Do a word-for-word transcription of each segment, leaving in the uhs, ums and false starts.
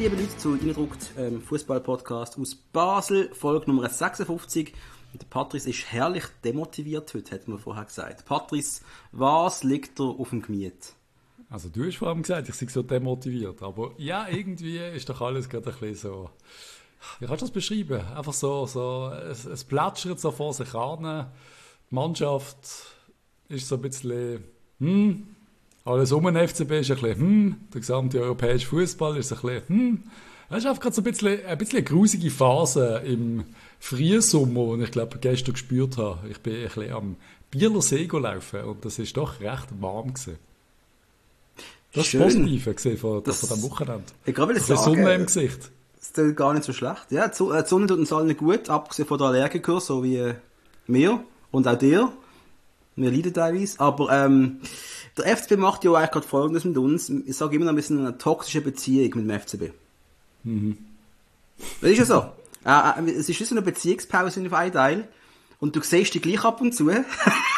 liebe Leute, zu Reindruckt, ähm, Fußball-Podcast aus Basel, Folge Nummer sechsundfünfzig. Und der Patrice ist herrlich demotiviert heute, hat man vorher gesagt. Patrice, was liegt dir auf dem Gemüt? Also du hast vor allem gesagt, ich sei so demotiviert, aber ja, irgendwie ist doch alles gerade ein bisschen so, wie kannst du das beschreiben? Einfach so, so es, es plätschert so vor sich an, die Mannschaft ist so ein bisschen, hm, alles um den F C B ist ein bisschen, hm, der gesamte europäische Fußball ist ein bisschen, hm. Es ist einfach gerade so ein bisschen, ein bisschen eine grusige Phase im Frühsommer, die ich glaube gestern gespürt habe. Ich bin ein bisschen am Bieler See gelaufen und das ist doch recht warm gewesen. Das ist positiv gesehen von, das, von diesem Wochenende. Ich glaube, ein bisschen Sonne im Gesicht. Das ist gar nicht so schlecht. Ja, die Sonne tut uns allen gut, abgesehen von den Allergikern, so wie mir und auch dir. Wir leiden teilweise, aber ähm, der F C B macht ja eigentlich gerade Folgendes mit uns. Ich sage immer noch ein bisschen eine toxische Beziehung mit dem F C B. Mhm. Das ist ja so. Äh, es ist so eine Beziehungspause auf einen Teil und du siehst die gleich ab und zu. Was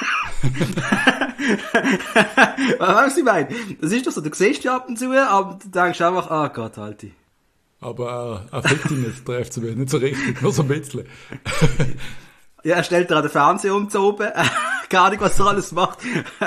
weißt du, ich meine? Das ist doch so, du siehst die ab und zu, aber du denkst einfach, ah oh Gott, Alti. Aber äh, er fickt ihn nicht, der F C B, nicht so richtig, nur so ein bisschen. Ja, er stellt gerade den Fernseher um zu oben. Keine Ahnung, was er alles macht.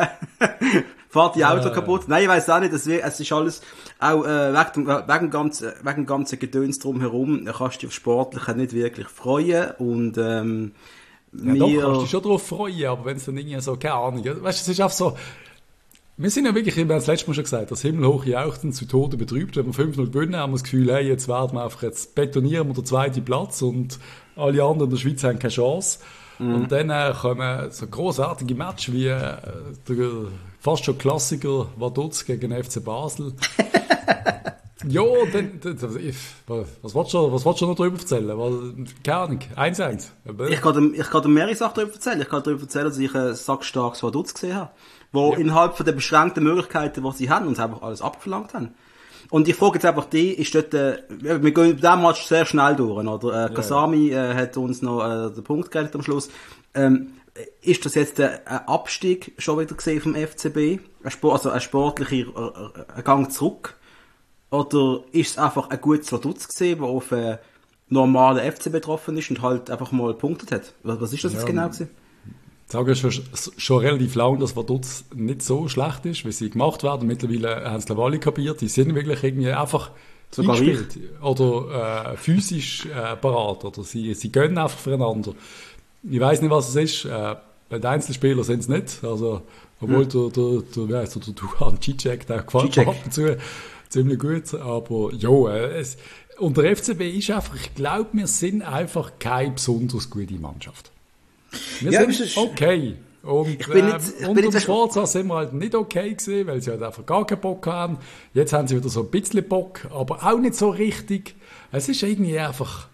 Fahrt die Auto äh, kaputt. Nein, ich weiss auch nicht. Es ist alles auch äh, wegen, dem, wegen, ganzen, wegen dem ganzen Gedöns drumherum. Da kannst du dich auf Sportliche nicht wirklich freuen. Und ähm, ja, doch, kannst du dich schon darauf freuen, aber wenn es dann irgendwie so, keine Ahnung. Weißt du, es ist einfach so, wir sind ja wirklich, wir haben das letzte Mal schon gesagt, das himmelhoch jauchzen zu Tode betrübt. Wenn wir fünf null gewinnen, haben wir das Gefühl, hey, jetzt werden wir einfach, jetzt betonieren wir den zweiten Platz und alle anderen in der Schweiz haben keine Chance. Mhm. Und dann äh, kommen so grossartige Matches wie äh, der fast schon Klassiker Vaduz gegen den F C Basel. Ja, dann, dann, was willst du, was willst du noch darüber erzählen? Weil, keine Ahnung, eins eins. Ich kann, ich kann dir mehrere Sachen darüber erzählen. Ich kann darüber erzählen, dass ich ein sackstarkes Vaduz gesehen habe. Wo ja. innerhalb von den beschränkten Möglichkeiten, die sie haben, uns einfach alles abverlangt haben. Und ich frage jetzt einfach die, ist dort, äh, wir gehen bei diesem Match sehr schnell durch, oder? Äh, Kasami äh, hat uns noch äh, den Punkt gerettet am Schluss. Ähm, ist das jetzt ein Abstieg schon wieder gesehen vom F C B? Ein Sport, also ein sportlicher äh, ein Gang zurück? Oder ist es einfach ein gutes Vaduz gesehen, der auf einen normalen F C betroffen ist und halt einfach mal gepunktet hat? Was, was ist das ja, jetzt genau gewesen? Ich sage schon, schon relativ lange, dass Vaduz nicht so schlecht ist, wie sie gemacht werden. Mittlerweile haben es alle kapiert. Die sind wirklich irgendwie einfach sogar eingespielt oder äh, physisch äh, parat. Oder sie, sie gönnen einfach füreinander. Ich weiss nicht, was es ist. Äh, bei den Einzelspielern sind es nicht. Also, obwohl hm. der, der, der, wie heisst der, der Duhan Cicek, der gefällt mir ab und zu ziemlich gut. Aber ja, äh, es, und der F C B ist einfach, ich glaube, wir sind einfach keine besonders gute Mannschaft. Wir ja, sind okay. Und ich bin äh, nicht, ich unter bin dem Forza sind wir halt nicht okay gewesen, weil sie halt einfach gar keinen Bock haben. Jetzt haben sie wieder so ein bisschen Bock, aber auch nicht so richtig. Es ist irgendwie einfach...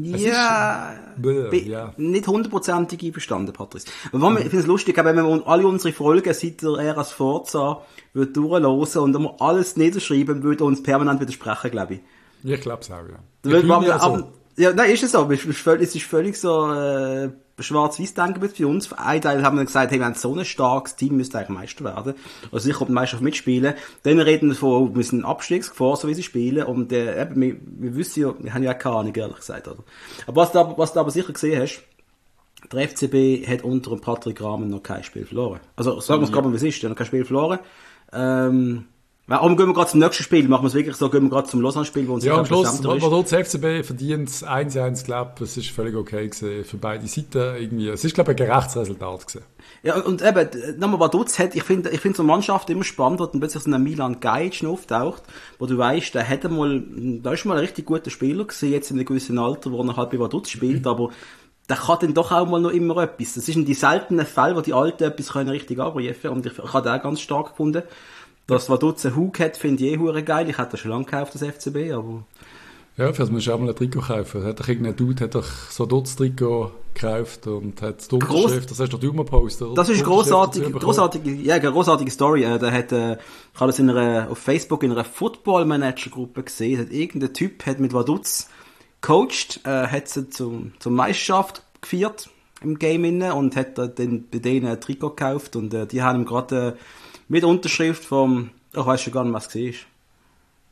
Ja, ist, bäh, ja. nicht hundertprozentig einverstanden, Patrice. Mhm. Ich finde es lustig, wenn wir alle unsere Folgen seit der Ära Forza würde durchhören und wir alles niederschreiben, würde uns permanent widersprechen, glaube ich. Ich glaube es auch, ja. Wir, wir, aber, so. Ja, nein, ist es so. Es ist völlig, es ist völlig so äh, schwarz-weiß denken für uns. Ein Teil haben wir gesagt, hey, wir haben so ein starkes Team, müsste eigentlich Meister werden. Also sicher die Meisterschaft mitspielen. Dann reden wir davon, wir müssen Abstiegsgefahr, so wie sie spielen. Und äh, eben, wir, wir wissen ja, wir haben ja keine Ahnung, ehrlich gesagt. Oder? Aber was du, was du aber sicher gesehen hast, der F C B hat unter dem Patrick Rahmen noch kein Spiel verloren. Also sagen wir es gerade mal, wie es ist, er hat noch kein Spiel verloren. Ähm, Warum gehen wir gerade zum nächsten Spiel? Machen wir es wirklich so, gehen wir gerade zum Lausanne-Spiel, wo uns ja, am Schluss, Vaduz F C B verdient eins eins, glaube ich, es ist völlig okay gewesen für beide Seiten irgendwie. Es ist, glaube ich, ein gerechtes Resultat gewesen. Ja, und eben, nochmal Vaduz hat, ich finde, ich finde so eine Mannschaft immer spannend, wo dann plötzlich so ein Milan Gajic auftaucht, wo du weißt, der hätte mal, da ist mal ein richtig guter Spieler gewesen, jetzt in einem gewissen Alter, wo er halt bei Vaduz spielt, aber der kann dann doch auch mal noch immer etwas. Das sind die seltenen Fälle, wo die Alten etwas können richtig abrufen, und ich, ich habe den auch ganz stark gefunden. Dass Vaduz einen Hug hat, finde ich eh hure geil. Ich hätte das schon lange gekauft, das F C B, aber... Ja, für das musst du auch mal ein Trikot kaufen. Hat doch irgendein Dude hat doch so ein Vaduz-Trikot gekauft und hat die Unterschrift, das hast doch du mal gepostet, oder? Das ist grossartig, grossartige, ja, eine grossartige Story. Äh, der hat, äh, ich habe das in einer, auf Facebook in einer Football-Manager-Gruppe gesehen, hat irgendein Typ hat mit Vaduz gecoacht, äh, hat sie zum, zur Meisterschaft gefeiert im Game inne und hat äh, dann bei denen ein Trikot gekauft und äh, die haben ihm gerade äh, mit Unterschrift vom, ich weiss schon gar nicht, was es war.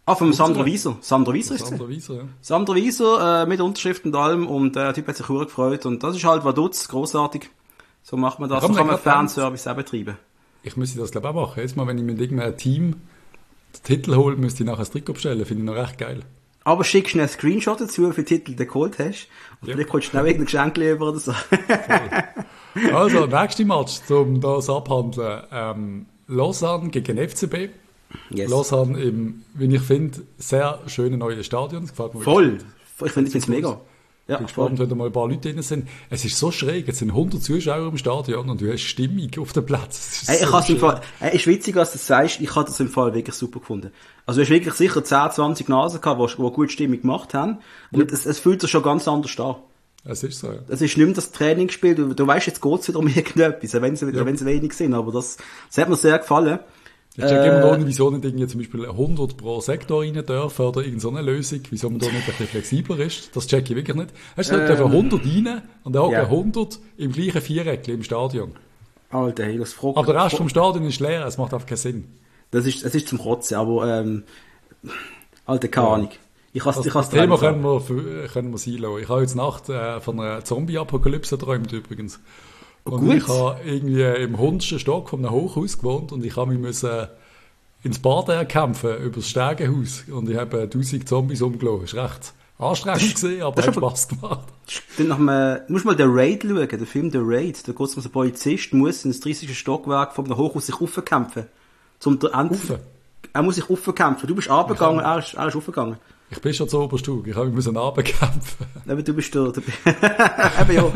Ah, vom Sandro Wieser. Sandro Wieser ist es. Sandro Wieser, ja. Sandro Wieser, äh, mit Unterschrift und allem, und äh, der Typ hat sich sehr gefreut, und das ist halt Vaduz, grossartig. So macht man das, so kann man Fanservice auch betreiben. Ich müsste das, glaube ich, auch machen. Jetzt mal, wenn ich mit irgendeinem Team den Titel hole, müsste ich nachher ein Trikot bestellen, finde ich noch recht geil. Aber schickst du einen Screenshot dazu, wie viele Titel du geholt hast, und ja. Vielleicht kommst du schnell irgendein Geschenk über oder so. Also, nächste Match, um das abhandeln, ähm, Lausanne gegen F C B. Yes. Lausanne im, wie ich finde, sehr schönen neuen Stadion. Das gefällt mir voll. Ich finde es mega. Ja, ich bin gespannt, wenn da mal ein paar Leute drin sind. Es ist so schräg, es sind hundert Zuschauer im Stadion und du hast Stimmung auf dem Platz. Ey, ich so im Fall, ey, ist witzig, was du sagst, ich habe das im Fall wirklich super gefunden. Also du hast wirklich sicher zehn, zwanzig Nasen gehabt, die, die gut Stimmung gemacht haben, und ja. es, es fühlt sich schon ganz anders an. Es ist so, ja. Es ist nicht mehr das Trainingsspiel, du, du weißt, jetzt geht es wieder um irgendetwas, wenn es ja. wenig sind, aber das, das hat mir sehr gefallen. Ich check äh, immer noch nicht, wieso nicht irgendwie zum Beispiel hundert pro Sektor rein dürfen oder irgendeine so eine Lösung, wieso man da nicht ein bisschen flexibler ist. Das check ich wirklich nicht. Hast du ähm, dürfen hundert rein und dann yeah. hundert im gleichen Viereck im Stadion. Alter, hey, das fragt. Aber der Rest vom Stadion ist leer, es macht einfach keinen Sinn. Das ist, es ist zum Kotzen, aber, ähm, Alter, keine Ahnung. Ja. Ich has, das, ich has das Thema können wir, können wir sein lassen. Ich habe jetzt Nacht äh, von einer Zombie-Apokalypse geträumt übrigens. Und Gut. ich habe irgendwie im hundertsten Stock von einem Hochhaus gewohnt und ich habe mich müssen ins Bad kämpfen über das Stegenhaus und ich habe tausend Zombies umgelassen. Das war recht anstrengend gewesen, aber hat Spass gemacht. Dann nach einem, du musst mal den Raid schauen, den Film The Raid. Da geht es um einen Polizist, muss ins dreißigsten Stockwerk von einem Hochhaus sich raufkämpfen. Zum der Ende. Er muss sich raufkämpfen. Du bist runtergegangen, er ist, er ist raufgegangen. Ich bin schon zur Oberstufe, ich habe mich runterkämpfen. Aber du bist da. Du bist eben ja.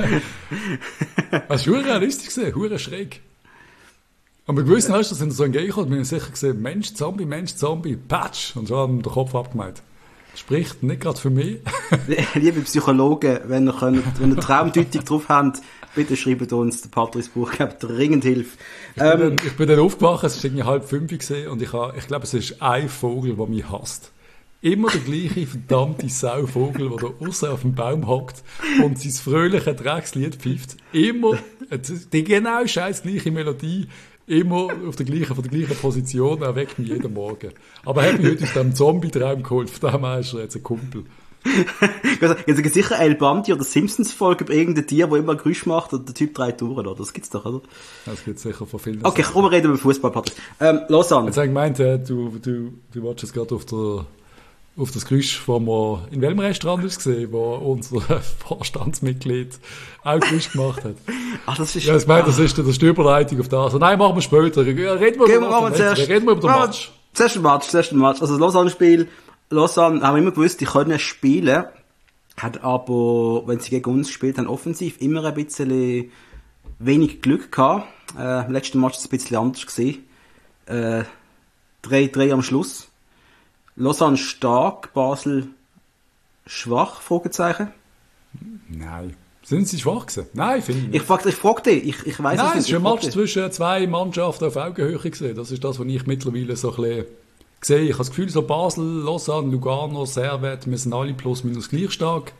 Das war realistisch gesehen, hure schräg. Und bei gewissen hast du, sind so entgegengekommen, wir haben sicher gesehen, Mensch, Zombie, Mensch, Zombie, Patsch, und so haben wir den Kopf abgemeint. Spricht nicht gerade für mich. Liebe Psychologen, wenn ihr könnt, wenn ihr Traumdeutung drauf habt, bitte schreibt uns, der Patrice Buch gibt dringend Hilfe. Ich, ähm, bin dann, ich bin dann aufgewacht, es war irgendwie halb fünf gesehen und ich, habe, ich glaube, es ist ein Vogel, der mich hasst. Immer der gleiche verdammte Sauvogel, der da aussen auf dem Baum hockt und sein fröhliches Dreckslied pfeift. Immer die genau scheiß gleiche Melodie, immer auf der gleichen, von der gleichen Position, er weckt mich jeden Morgen. Aber er hat mich heute aus dem Zombie-Traum geholt, von dem her ist er jetzt ein Kumpel. Also, jetzt gibt sicher El Bandi oder Simpsons-Folge über irgendein Tier, das immer Geräusch macht und der Typ dreht durch, oder? Das gibt's doch, oder? Das gibt's sicher von vielen. Okay, komm, wir reden über Fußball, Patrick. Ähm, Lausanne. Jetzt habe ich gemeint, du, du, du wartest jetzt gerade auf der, auf das Geräusch, das wir in welchem Restaurant gesehen, wo unser Vorstandsmitglied auch Geräusch gemacht hat. Ach, das ist... Ja, ich meine, das ist die Steuerleitung auf das. Nein, machen wir später. Reden wir über, Gehen wir zuerst, reden wir über den Match. Zuerst den Match, zuerst den Match. Also das Lausanne-Spiel, Lausanne haben wir immer gewusst, die können spielen, hat aber, wenn sie gegen uns gespielt haben, offensiv immer ein bisschen wenig Glück gehabt. Äh, im letzten Match war es ein bisschen anders gewesen. Äh, drei drei am Schluss. Lausanne stark, Basel schwach, Fragezeichen. Nein. Sind sie schwach gewesen? Nein, finde ich nicht. Ich frage ich frag dich, ich, ich weiss Nein, es nicht. Nein, es ist ein Match zwischen zwei Mannschaften auf Augenhöhe gewesen. Das ist das, was ich mittlerweile so ein bisschen sehe. Ich habe das Gefühl, so Basel, Lausanne, Lugano, Servet, wir sind alle plus minus gleich stark.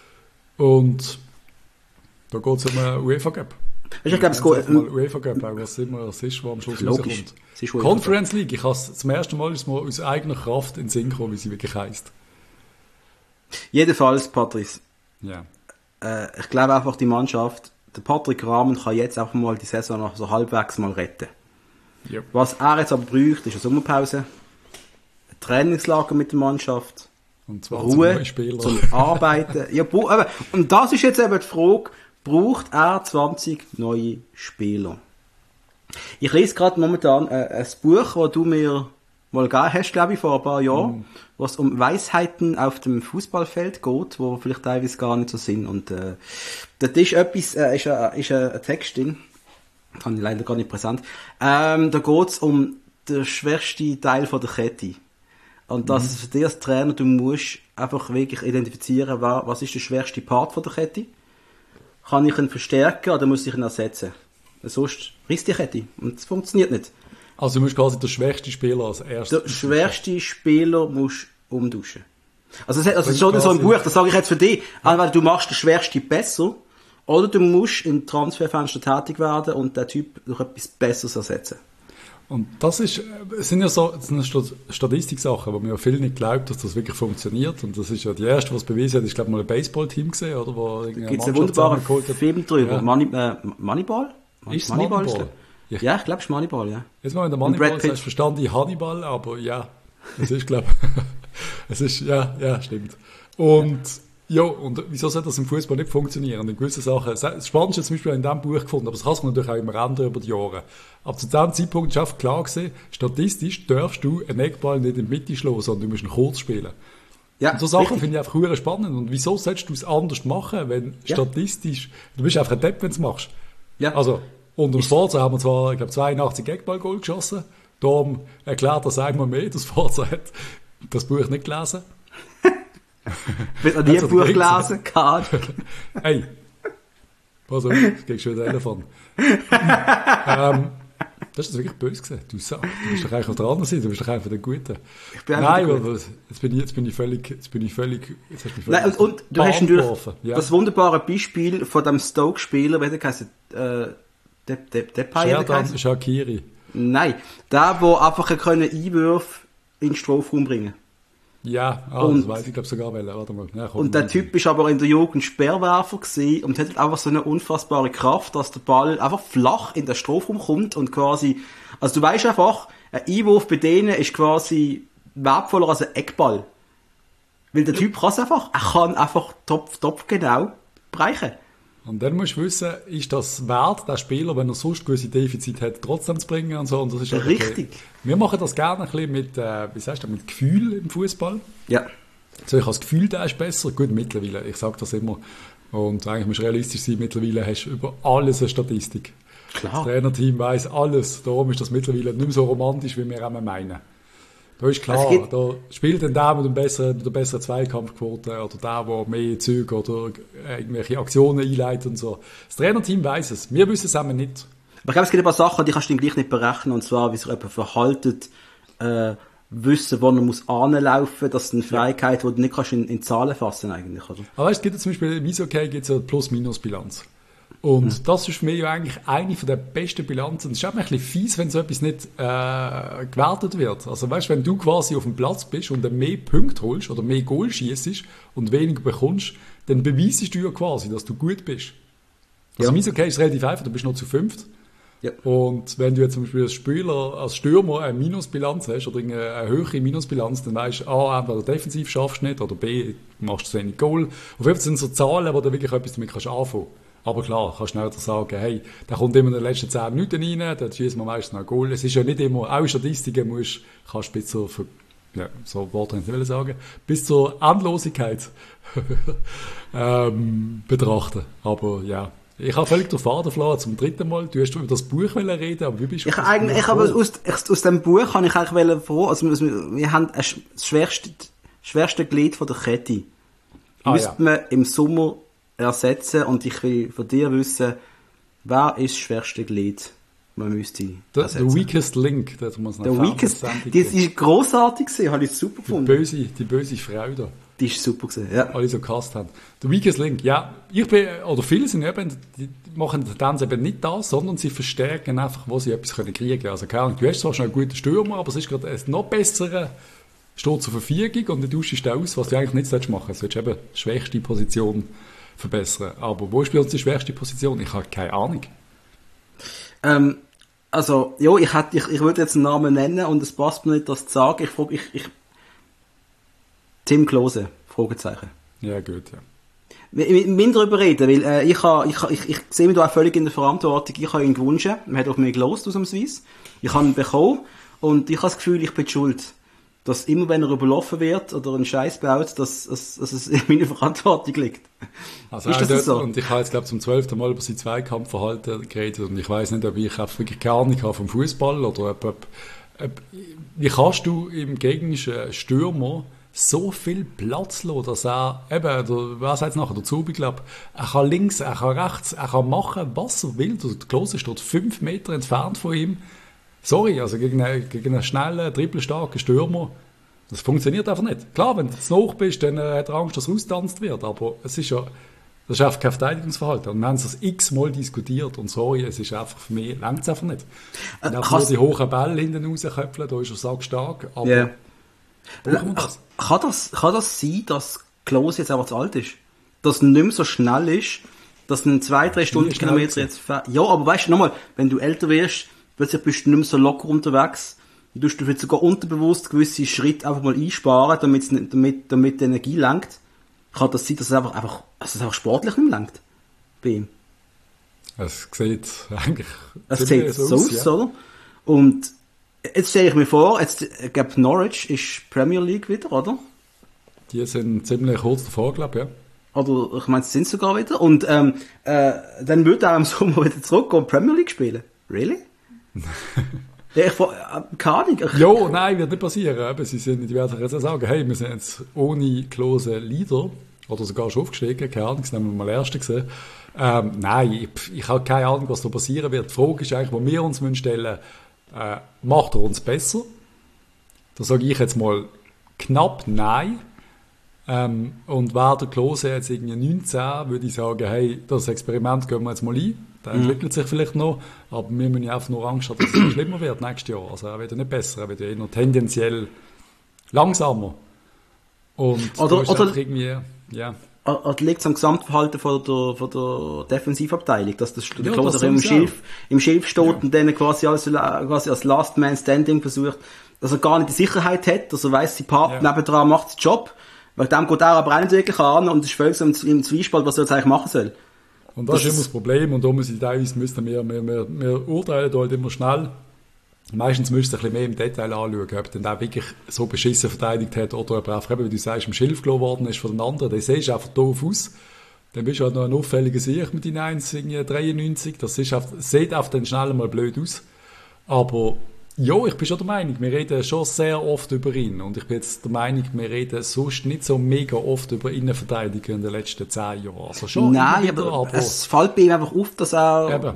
Und da geht es um einen UEFA Cup. Ich glaube, es geht um UEFA Cup, auch was immer es ist, was am Schluss logisch rauskommt. Conference League, ich habe es zum ersten Mal ist mir aus eigener Kraft in den Sinn gekommen, wie sie wirklich heisst. Jedenfalls, Patrice. Ja. Äh, ich glaube einfach, die Mannschaft, der Patrick Rahmen kann jetzt einfach mal die Saison noch so halbwegs mal retten. Yep. Was er jetzt aber braucht, ist eine Sommerpause, ein Trainingslager mit der Mannschaft, und zwar Ruhe zum Arbeiten. Ja, aber, und das ist jetzt eben die Frage, braucht er zwanzig neue Spieler? Ich lese gerade momentan äh, ein Buch, das du mir mal gegeben hast, glaube ich, vor ein paar Jahren, mm. was um Weisheiten auf dem Fußballfeld geht, wo vielleicht teilweise gar nicht so sind. Und äh, das ist etwas, äh, ist, ein, ist ein Text drin, das habe ich leider gar nicht präsent. Ähm, da geht es um den schwersten Teil von der Kette. Und das mm. für dich als Trainer, du musst einfach wirklich identifizieren, was ist der schwerste Part von der Kette. Kann ich ihn verstärken oder muss ich ihn ersetzen? Sonst risst die Kette. Und das funktioniert nicht. Also du musst quasi den schwächsten Spieler als erstes... Der schwächste Spieler musst du umtauschen. Also es also schon so ein Buch, das sage ich jetzt für dich. Entweder du machst den schwächsten besser, oder du musst im Transferfenster tätig werden und den Typ durch etwas Besseres ersetzen. Und das ist, es sind ja so, das sind Statistik-Sachen, wo man ja viel nicht glaubt, dass das wirklich funktioniert. Und das ist ja die erste, was bewiesen hat, ist, glaube ich, mal ein Baseball-Team gesehen, oder? Wo da gibt es einen wunderbaren Film drüber. Ja. Money, äh, Moneyball? Ist Moneyball? Moneyball? Ja, ja, ich glaube, es ist Moneyball, ja. Jetzt mal, wenn der Moneyball sagst, verstand ich Hannibal, aber ja, es ist, glaube es ist, ja, ja, stimmt. Und, ja, und wieso soll das im Fußball nicht funktionieren? In gewissen Sachen, das Spannendste ist zum Beispiel in diesem Buch gefunden, aber das kann man natürlich auch immer ändern über die Jahre. Aber zu diesem Zeitpunkt ist einfach klar gewesen, statistisch darfst du einen Eckball nicht in die Mitte schlagen, sondern du musst ihn kurz spielen. Ja, und so Sachen finde ich einfach sehr spannend. Und wieso sollst du es anders machen, wenn ja. statistisch, du bist einfach ein Depp, wenn du es machst. Ja. Also, und im Forza haben wir zwar, ich glaube, zweiundachtzig Eckball-Goal geschossen. Darum erklärt das einmal mehr, dass Forza hat das Buch nicht gelesen. Wird noch nie ein Buch gelesen, Card. Hey, pass auf, es geht schon der Elefant. ähm, das ist wirklich böse gesehen. Du sagst, du bist doch eigentlich auf der anderen Seite, du bist doch einfach der Gute. Ich bin Nein, aber jetzt bin ich, jetzt bin ich völlig, jetzt bin ich völlig, jetzt hast du mich völlig. Nein, und, und du hast natürlich ja. das wunderbare Beispiel von dem Stoke-Spieler, wie der heißt, äh, der, der, der Sherdan Shaqiri. Nein, der, der einfach Einwürfe in den Strafraum bringen. Ja, ah, und, das weiss ich glaube sogar wel. Warte mal. Ja, und der Typ ist aber in der Jugend Sperrwerfer gewesen und hat einfach so eine unfassbare Kraft, dass der Ball einfach flach in den Strafraum kommt und quasi, also du weißt einfach, ein Einwurf bei denen ist quasi wertvoller als ein Eckball. Weil der Typ kann es einfach, er kann einfach top, top genau bereichen. Und dann musst du wissen, ist das wert, der Spieler, wenn er sonst gewisse Defizite hat, trotzdem zu bringen und so. Und das ist richtig. Okay. Wir machen das gerne ein bisschen mit, äh, wie sagst du, mit Gefühl im Fußball. Ja. So, ich habe das Gefühl, der ist besser. Gut, mittlerweile, ich sage das immer. Und eigentlich musst du realistisch sein, mittlerweile hast du über alles eine Statistik. Klar. Das Trainerteam weiss alles. Darum ist das mittlerweile nicht mehr so romantisch, wie wir immer meinen. Da ist klar, da spielt dann der mit, dem besseren, mit der besseren Zweikampfquote oder der, der mehr Züge oder irgendwelche Aktionen einleitet und so. Das Trainerteam weiss es. Wir wissen es eben nicht. Aber ich glaube, es gibt ein paar Sachen, die kannst du gleich nicht berechnen. Und zwar, wie sich jemand verhaltet, äh, wissen, wo man muss anlaufen. Das ist eine Fähigkeit, die du nicht kannst in, in Zahlen fassen eigentlich. Oder? Aber weißt, es gibt ja zum Beispiel im Eishockey gibt es ja Plus-Minus-Bilanz. Und mhm. das ist für mich ja eigentlich eine der besten Bilanzen. Es ist auch ein bisschen fies, wenn so etwas nicht äh, gewertet wird. Also weißt, wenn du quasi auf dem Platz bist und dann mehr Punkte holst oder mehr Goal schießt und weniger bekommst, dann beweisest du ja quasi, dass du gut bist. Also ja. Im Eishockey ist es relativ einfach, du bist noch zu fünft. Ja. Und wenn du jetzt zum Beispiel als Spieler, als Stürmer eine Minusbilanz hast oder eine höhere Minusbilanz, dann weißt du, A, entweder defensiv schaffst du nicht oder B, machst du zu wenig Goal. Auf jeden Fall sind so Zahlen, wo du wirklich etwas damit kannst anfangen. Aber klar, kannst du schnell sagen, hey, der kommt immer in den letzten zehn Minuten rein, dann schießt man meistens noch ein Goal. Es ist ja nicht immer, auch in Statistiken musst, kannst du bis zur, ja, so Worte nicht will sagen, bis zur Endlosigkeit ähm, betrachten. Aber ja, ich habe völlig den Faden verloren zum dritten Mal. Du hast über das Buch reden, aber wie bist du? Ich eigentlich, ich habe aus, aus dem Buch habe ich eigentlich vor, also wir, wir haben das schwerste, schwerste Glied von der Kette. Ah, müsste ja. man im Sommer ersetzen und ich will von dir wissen, wer ist das schwerste Glied, man müsste ersetzen. The weakest link, das muss man sagen. Weakest, das ist grossartig gewesen, habe ich super gefunden. Die böse, die böse Frau da. Die ist super gewesen, ja. Alle so gehasst haben. The weakest link, ja, ich bin, oder viele sind eben, die machen dann eben nicht das, sondern sie verstärken einfach, wo sie etwas können kriegen. Also keine Ahnung, du hast zwar schon einen guten Stürmer, aber es ist gerade ein noch besserer, steht zur Verfügung und du tauschst aus, was du eigentlich nicht machen solltest. Du solltest eben die schwächste Position verbessern. Aber wo spielt die schwächste Position? Ich habe keine Ahnung. Ähm, also, ja, ich, hätte, ich, ich würde jetzt einen Namen nennen und es passt mir nicht, das zu sagen. Ich frage, ich, ich, Tim Klose, Fragezeichen. Ja, gut, ja. Wir müssen darüber reden, weil äh, ich, ha, ich, ich, ich sehe mich da auch völlig in der Verantwortung. Ich habe ihn gewünscht, man hat auf mich gelost ausnahmsweise. Ich habe ihn bekommen und ich habe das Gefühl, ich bin schuld. Dass immer, wenn er überlaufen wird oder einen Scheiß baut, dass, dass, dass es in meiner Verantwortung liegt. Also ist das dort, so? Und ich habe jetzt, glaube ich, zum zwölften Mal über sein Zweikampfverhalten geredet und ich weiss nicht, ob ich einfach wirklich keine Ahnung habe vom Fußball oder ob, ob, ob, wie kannst du im gegnerischen Stürmer so viel Platz lassen, dass er, eben, der, was sagt es nachher, der Zubi, glaube er kann links, er kann rechts, er kann machen, was er will. Der Klose steht fünf Meter entfernt von ihm. Sorry, also gegen einen, gegen einen schnellen, trippelstarken Stürmer, das funktioniert einfach nicht. Klar, wenn du zu hoch bist, dann äh, hat er Angst, dass er austanzt wird, aber es ist ja, Das ist einfach kein Verteidigungsverhalten. Und wir haben es das x-mal diskutiert. Und sorry, es ist einfach für mich, längt es einfach nicht. Äh, wenn nur die hohen Bälle hinten rausköpfeln, da ist er sackstark. Aber Yeah. brauchen wir das? Kann das, kann das sein, dass Klose jetzt einfach zu alt ist? Dass er nicht mehr so schnell ist, dass ein zwei, drei Stundenkilometer jetzt fährt? Ja, aber weißt du, nochmal, wenn du älter wirst, plötzlich bist du nicht mehr so locker unterwegs. Du tust vielleicht sogar unterbewusst gewisse Schritte einfach mal einsparen, damit, damit, damit die Energie lenkt. Kann das sein, dass es einfach, einfach, dass es einfach sportlich nicht mehr lenkt? Bei ihm. Es sieht eigentlich Es sieht so aus, ja. Oder? Und jetzt stelle ich mir vor, jetzt, ich glaube, Norwich ist Premier League wieder, oder? Die sind ziemlich kurz davor, glaube ich, ja. Oder, ich meine, sie sind sogar wieder. Und, ähm, äh, dann würde er im Sommer wieder zurück und Premier League spielen. Really? ja, ich, äh, keine Ahnung. Jo, nein, wird nicht passieren. Aber sie sind, die werden jetzt sagen, hey, wir sind jetzt ohne Klose Leader. Oder sogar schon aufgestiegen. Keine Ahnung, das haben wir mal Erste gesehen. Ähm, nein, ich, ich habe keine Ahnung, was da passieren wird. Die Frage ist eigentlich, wo wir uns stellen müssen, äh, macht er uns besser? Da sage ich jetzt mal knapp nein. Ähm, und wäre der Klose jetzt irgendwie neunzehn, würde ich sagen, hey, das Experiment gehen wir jetzt mal ein. Der mhm. entwickelt sich vielleicht noch, aber wir müssen ja einfach nur Angst haben, dass es nicht schlimmer wird nächstes Jahr. Also er wird ja nicht besser, er wird ja eher tendenziell langsamer. Und oder, oder irgendwie, ja. Oder liegt es am Gesamtverhalten von der, von der Defensivabteilung, dass das, der ja, Klose das im Schilf, im Schilf steht ja. und dann quasi als, quasi als Last Man Standing versucht, dass er gar nicht die Sicherheit hat, dass er weiss, sein Partner ja. nebendran macht den Job. Weil dem geht er aber auch nicht wirklich an und ist völlig so im Zwiespalt, was er jetzt eigentlich machen soll. Und das, das ist immer das Problem und da muss ich teilweise müssen wir, wir, wir, wir urteilen halt immer schnell. Meistens müsst ihr ein bisschen mehr im Detail anschauen, ob er denn auch wirklich so beschissen verteidigt hat oder ob er einfach, wie du sagst, im Schilf gelassen worden ist von den anderen. Der siehst einfach doof aus. Dann bist du halt noch ein auffälliger Sieg mit den eins Komma dreiundneunzig. Das ist auf, sieht auf den schnell mal blöd aus. Aber ja, ich bin schon der Meinung, wir reden schon sehr oft über ihn. Und ich bin jetzt der Meinung, wir reden sonst nicht so mega oft über Innenverteidiger in den letzten zehn Jahren. Also schon Nein, wieder, aber, aber es fällt bei ihm einfach auf, dass er... Eben.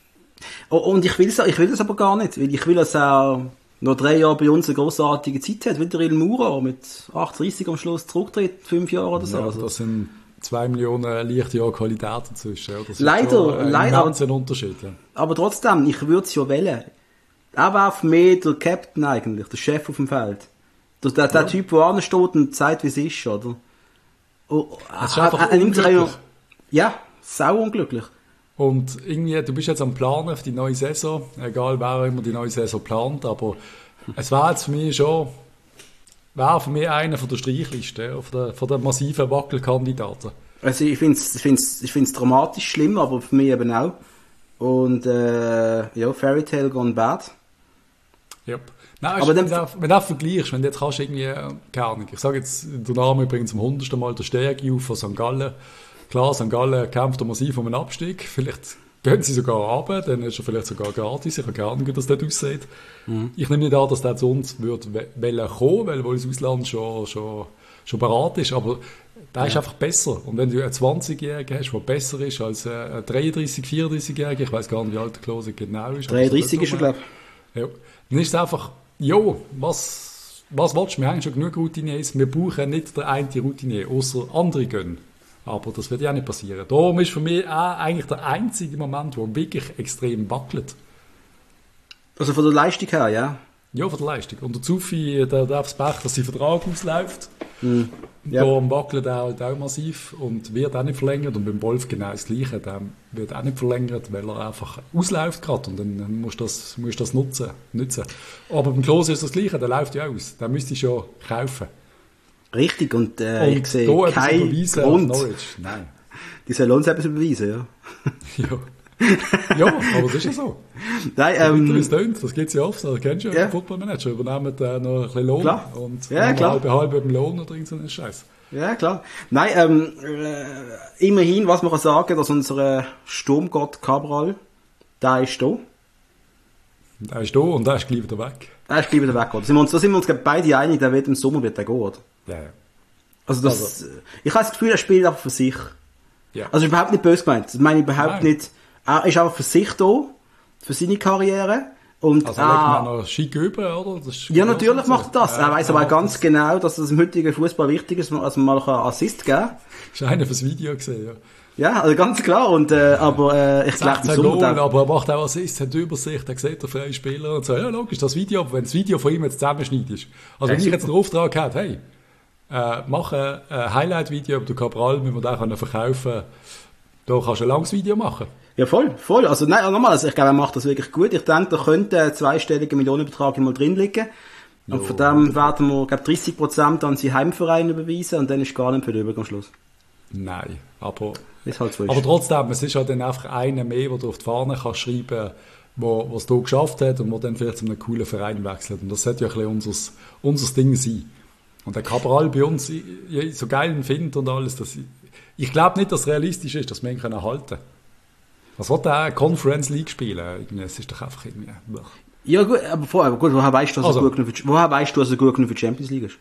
Und ich will, ich will das aber gar nicht, weil ich will, dass er noch drei Jahre bei uns eine grossartige Zeit hat, wie der Il Mura mit achtunddreißig am Schluss zurücktritt, fünf Jahre oder so. Ja, also. Das sind zwei Millionen Lichtjahre Qualität dazwischen. Ja. Das leider, ist schon ein leider. Ein Unterschied. Ja. Aber trotzdem, ich würde es ja wählen. Er war für mich der Captain eigentlich, der Chef auf dem Feld. Der, der, der ja. Typ, der ansteht und sagt, wie es ist, oder? Oh, das ist einfach äh, unglücklich. Ja, sau unglücklich. Und irgendwie, du bist jetzt am Planen für die neue Saison, egal wer immer die neue Saison plant, aber es war jetzt für mich schon, wäre für mich einer von der Streichliste, von der, von der massiven Wackelkandidaten. Also ich finde es ich find's, ich find's dramatisch schlimm, aber für mich eben auch. Und äh, ja, Fairy Tale Gone Bad. Yep. Nein, aber wenn, dann, du, wenn du vergleichst, wenn du jetzt kannst irgendwie, keine Ahnung, ich sage jetzt den Namen übrigens zum hundertsten Mal, der Stegi auf von Sankt Gallen. Klar, Sankt Gallen kämpft massiv um einen Abstieg. Vielleicht gehen sie sogar runter, dann ist er vielleicht sogar gratis. Ich habe keine Ahnung, wie das dort aussieht. Mhm. Ich nehme nicht an, dass der zu uns wird wollen kommen, weil wohl das Ausland schon, schon, schon bereit ist. Aber der ja. ist einfach besser. Und wenn du einen zwanzigjährigen hast, der besser ist als ein dreiunddreißig-, vierunddreißigjähriger, ich weiss gar nicht, wie alt der Klose genau ist. dreiunddreißig ist er, glaube ich. Ja. Dann ist es einfach, jo, was, was willst du? Wir haben schon genug Routiniers. Wir brauchen nicht den einen Routinier, außer andere gehen. Aber das wird ja nicht passieren. Darum ist für mich auch eigentlich der einzige Moment, wo wirklich extrem wackelt. Also von der Leistung her, ja? Ja, von der Leistung. Und der Zufi, der darf das Pech, dass sein Vertrag ausläuft. Mm. Ja. Darum wackelt er halt auch massiv und wird auch nicht verlängert. Und beim Wolf genau das Gleiche. Der wird auch nicht verlängert, weil er einfach ausläuft gerade. Und dann musst du das, musst das nutzen, nutzen. Aber beim Klose ist das Gleiche, der läuft ja aus. Den müsste ich schon kaufen. Richtig, und, äh, und ich sehe keinen Grund. Nein. Die sollen uns etwas beweisen, ja. ja. Ja, aber das ist ja so. Nein, ähm, das tönt, das gibt's ja oft, das kennst du ja, ja. Football Manager, übernehmen äh, noch ein bisschen Lohn klar. und ja, klar. halb halb beim Lohn oder irgend so einen Scheiß. Ja, klar. Nein, ähm, äh, immerhin, was man kann sagen, dass unser Sturmgott Cabral, der ist da. Der ist da und der ist gleich wieder weg. Er ist gleich wieder weg, oder? Da sind wir uns, da sind wir uns beide einig, der wird im Sommer wird der gehen, oder? Ja, ja. Also das, also, ich habe das Gefühl, er spielt einfach für sich. Ja. Also überhaupt nicht böse gemeint. Das meine ich überhaupt Nein. nicht. Er ist einfach für sich da, für seine Karriere. Und also er legt man noch schick über, oder? Das ist ja, natürlich macht er das. Ja, er weiss aber auch ganz das. genau, dass es im heutigen Fußball wichtig ist, dass man mal einen Assist geben kann. Ich habe einen fürs Video gesehen, ja. Ja, also ganz klar. Und, äh, aber äh, ich glaube, sechzehn Goal, aber er macht auch Assist, hat Übersicht, er sieht den freien Spieler und so. Ja, logisch, das Video, aber wenn das Video von ihm jetzt zusammenschneidest. Also wenn ich jetzt einen Auftrag hätte, hey, äh, mach ein, ein Highlight-Video über den Cabral, müssen wir den verkaufen, da kannst du ein langes Video machen. Ja, voll, voll. Also nein, nochmal, also ich glaube, er macht das wirklich gut. Ich denke, da könnte ein zweistelliger Millionenbetrag mal drin liegen. Und jo, von dem werden wir, glaube dreißig Prozent an seinen Heimverein überweisen und dann ist gar nicht für den Übergang Schluss. Nein, aber, ist halt so ist. aber trotzdem, es ist halt dann einfach einer mehr, der du auf die Fahne kannst schreiben, wo es hier geschafft hat und wo dann vielleicht zu einem coolen Verein wechselt. Und das sollte ja ein bisschen unser, unser Ding sein. Und der Cabral bei uns so geil findet und alles, dass ich, ich glaube nicht, dass es realistisch ist, dass wir ihn halten können. Was will der Conference League spielen? Es ist doch einfach irgendwie... Ja gut, aber vorher, gut, woher weißt du, dass also, er gut genug für, woher weißt du, dass er gut genug für die Champions League ist?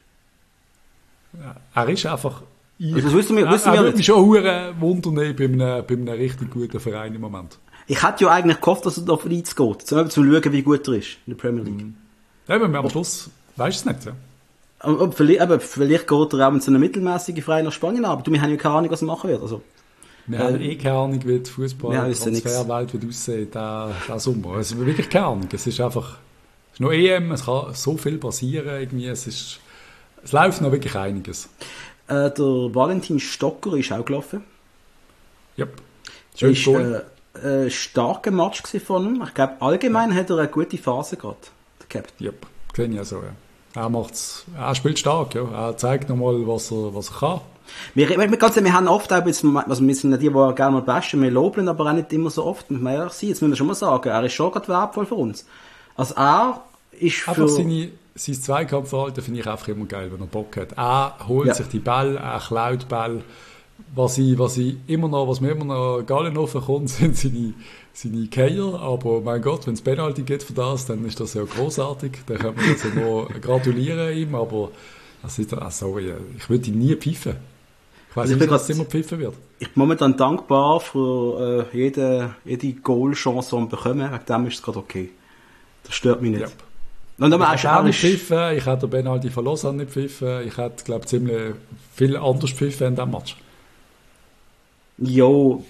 Ja, er ist einfach... Ich, also, das wissen wir, wissen er wir würde mich schon verdammt wundern bei einem, bei einem richtig guten Verein im Moment. Ich hätte ja eigentlich gehofft, dass er da auf Leeds geht, zum zu schauen, wie gut er ist in der Premier League. Mhm. Ja, aber am Schluss weisst du es nicht, ja. Aber, aber, vielleicht, aber vielleicht geht er auch mit so einer mittelmäßigen Verein nach Spanien, aber du, wir haben ja keine Ahnung, was er machen wird. Also, wir äh, haben eh keine Ahnung, wie die Fußball-Transferwelt wird aussehen, diesen Sommer. Es ist wirklich keine Ahnung. Es ist einfach, es ist noch E M, es kann so viel passieren, irgendwie. Es ist, es läuft noch wirklich einiges. Äh, der Valentin Stocker ist auch gelaufen. Ja. Schön ist äh, ein starker Match von ihm. Ich glaube, allgemein ja. hat er eine gute Phase gehabt, der Captain. Ja, sehe ich auch so, ja. Er macht's, er spielt stark, ja. Er zeigt nochmal, was er, was er kann. Wir, wir, wir haben oft auch jetzt, also wir sind ja die, die gerne mal bashen, wir loben, aber auch nicht immer so oft, muss man ehrlich sein. Jetzt müssen wir schon mal sagen, er ist schon gerade wertvoll für uns. Also er ist für... Einfach seine, sein Zweikampfverhalten finde ich einfach immer geil, wenn er Bock hat. Er holt ja. sich die Bälle, er klaut Bälle. Was ich, was ich immer noch, was mir immer noch Gallen kommt, sind seine, seine Keier. Aber mein Gott, wenn es Penalty gibt für das, dann ist das ja großartig. Dann können wir jetzt ja nur gratulieren ihm, aber das ist, ah, sorry, ich würde ihn nie pfeifen. Ich weiß nicht, dass es immer pfiffen wird. Ich bin momentan dankbar für äh, jede, jede Goal-Chance, die wir bekommen. Wegen dem ist es gerade okay. Das stört mich nicht. Ja. Und ich hätte auch nicht pfiffen, ich hätte den Penalty von Lausanne nicht pfiffen, ich hätte, glaube ich, ziemlich viel anders pfiffen in diesem Match. Jo,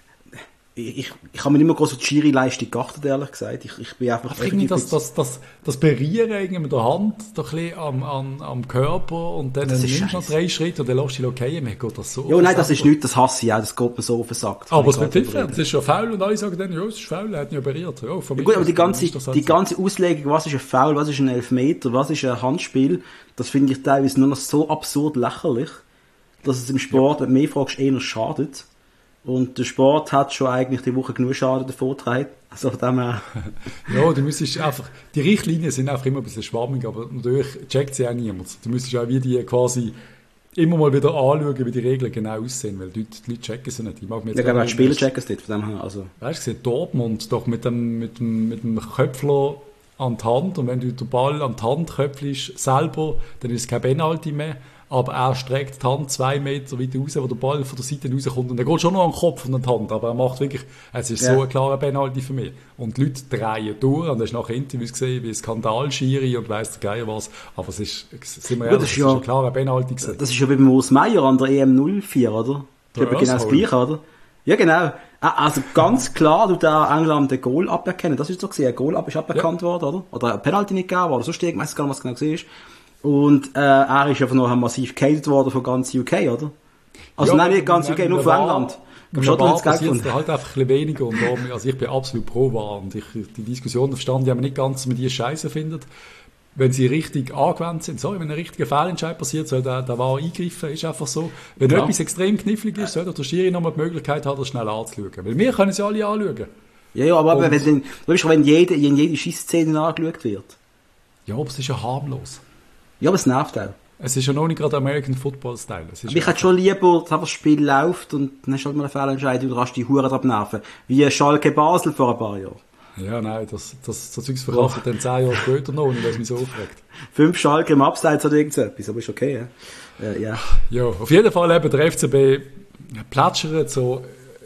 ich, ich habe mir nicht mehr groß auf die Schiri-Leistung geachtet, ehrlich gesagt. Ich, ich bin einfach... Ich finde das, das, das, das Berühren irgendwie mit der Hand, da ein bisschen am, am, am Körper und dann nimmst du noch drei Schritte und dann lässt du dich okay, mir geht das so. Ja, nein, das ist nichts, das hasse ich auch, das geht mir so auf den Sack. Aber es wird pfiffen, es ist schon faul und alle sagen dann, ja, es ist faul, er hat ihn ja berührt. Ja, ja, gut, aber die ganze, halt die ganze Auslegung, was ist ein Foul, was ist ein Elfmeter, was ist ein Handspiel, das finde ich teilweise nur noch so absurd lächerlich, dass es im Sport, ja. wenn du mehr fragst, eher schadet. Und der Sport hat schon eigentlich die Woche genug Schaden davon getragen. Also von dem her. Ja, du müsstest einfach, die Richtlinien sind einfach immer ein bisschen schwammig, aber natürlich checkt sie auch niemand. Du müsstest auch wie die quasi immer mal wieder anschauen, wie die Regeln genau aussehen, weil die Leute, die Leute checken sie nicht. Ich mag mir jetzt ja, glaube, die Spieler checken es nicht, von dem her. Also. Weißt du, Dortmund doch mit dem, mit dem, mit dem Köpfler an die Hand und wenn du den Ball an die Hand köpfelst selber, dann ist es kein Penalty mehr. Aber er streckt die Hand zwei Meter weiter raus, wo der Ball von der Seite rauskommt. Und er geht schon noch an den Kopf und an die Hand. Aber er macht wirklich, es ist ja. so ein klarer Penalty für mich. Und die Leute drehen durch. Und du hast nachher Interviews gesehen, wie Skandalschiri und weiss der Geier was. Aber es ist, sind wir ehrlich, das ist, ja, ist ein klarer Penalty gewesen. Das ist ja wie beim Urs Meier an der E M null vier, oder? Das ist ja genau das Gleiche, oder? Ja, genau. Also ganz klar, du da England den Goal aberkennen. Das ist so gesehen. Ein Goal ab ist aberkannt ja. worden, oder? Oder ein Penalty nicht gegeben worden. So steht, ich weiss gar nicht, was genau gesehen ist. Und äh, er ist einfach noch massiv gehatet worden von ganz U K, oder? Also ja, nein, nicht ganz U K, nur von England. Ich habe schon passiert halt einfach ein bisschen weniger. Und da, also ich bin absolut pro Wahr. Und ich, die Diskussion verstand ich aber nicht ganz, dass man die Scheiße findet. Wenn sie richtig angewendet sind. Sorry, wenn ein richtiger Fehlentscheid passiert, soll der, der Wahr eingreifen, ist einfach so. Wenn ja. etwas extrem knifflig ist, soll der Schiri nochmal die Möglichkeit haben, das schnell anzuschauen. Weil wir können es ja alle anschauen. Ja, ja, aber wenn, wenn, wenn jede, jede Schießszene angeschaut wird. Ja, aber es ist ja harmlos. Ja, aber es nervt auch. Es ist ja noch nicht gerade American Football-Style. Aber ich hätte schon lieber, dass das Spiel läuft und dann hast du halt mal eine Fehlentscheidung und du hast die Huren drauf nerven. Wie Schalke Basel vor ein paar Jahren. Ja, nein, das, das, das Zeugs verkauft dann zehn Jahre später noch, und das mich so aufregt. Fünf Schalke im Abseits oder irgendetwas, aber ist okay, ja. Äh, ja. Ja, auf jeden Fall eben der F C B plätschert so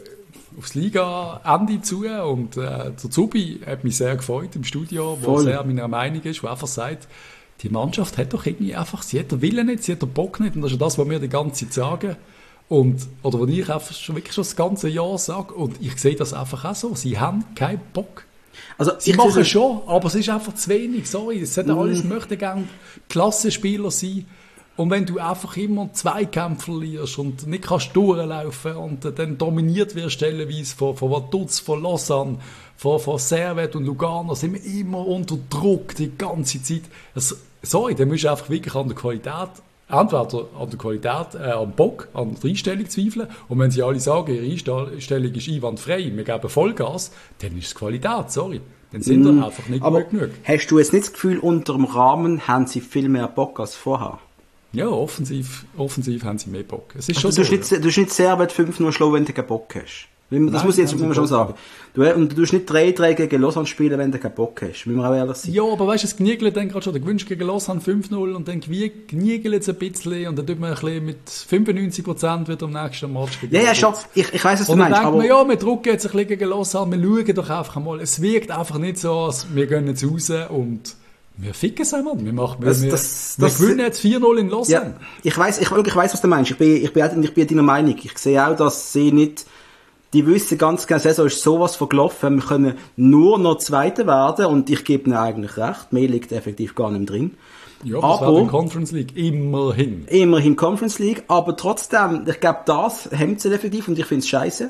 aufs Liga-Ende zu, und äh, der Zubi hat mich sehr gefreut im Studio, wo er sehr meiner Meinung ist, wo einfach sagt, die Mannschaft hat doch irgendwie einfach, sie hat den Willen nicht, sie hat den Bock nicht, und das ist das, was wir die ganze Zeit sagen. Und, oder wo ich einfach schon, wirklich schon das ganze Jahr sage, und ich sehe das einfach auch so, sie haben keinen Bock. Also, sie ich machen sehe- schon, aber es ist einfach zu wenig, sorry. Es sollten alles möchte gerne Klassenspieler sein. Und wenn du einfach immer Zweikämpfe verlierst und nicht kannst durchlaufen und dann dominiert wirst stellenweise von, von Vaduz, von Lausanne, von, von Servette und Lugano, sind wir immer unter Druck die ganze Zeit. Das, sorry, dann musst du einfach wirklich an der Qualität, entweder an der Qualität, äh, am Bock, an der Einstellung zweifeln. Und wenn sie alle sagen, ihre Einstellung ist einwandfrei, wir geben Vollgas, dann ist es Qualität, sorry. Dann sind wir einfach nicht aber gut genug. hast du jetzt nicht das Gefühl, unter dem Rahmen haben sie viel mehr Bock als vorher? Ja, offensiv, offensiv haben sie mehr Bock. Es ist Also, schon du so. tust nicht, du tust nicht Servet fünf null schlagen, wenn du keinen Bock hast. Das Nein, muss ich jetzt haben muss man sie schon Bock. sagen. Du, und du tust nicht drei drei gegen Lausanne spielen, wenn du keinen Bock hast. Müssen wir auch ehrlich sein. Ja, aber weißt du, es kniegelt dann gerade schon. Der gewünscht gegen Lausanne fünf null und dann kniegelt es ein bisschen und dann tut man ein bisschen mit fünfundneunzig Prozent wieder am nächsten Match gegen Ja, ja, Vaduz. schon. Ich, ich weiss, was du Und dann meinst. denkt Aber man, ja, wir drucken jetzt ein bisschen gegen Lausanne, wir schauen doch einfach mal. Es wirkt einfach nicht so, als wir gehen jetzt raus und wir ficken es einmal. Wir, machen, wir, Das- wir, das- wir das- gewinnen jetzt vier null in ja, Lausanne. ich weiss, ich, ich weiss, was du meinst. Ich bin, ich bin, ich bin deiner Meinung. Ich sehe auch, dass sie nicht, die wissen ganz genau, die Saison ist sowas von gelaufen. Wir können nur noch Zweiter werden und ich gebe ihnen eigentlich recht. Mehr liegt effektiv gar nicht drin. Ja, aber das Aber- war in Conference League. Immerhin. Immerhin Conference League, aber trotzdem, ich glaube, das hemmt sie effektiv und ich finde es scheiße.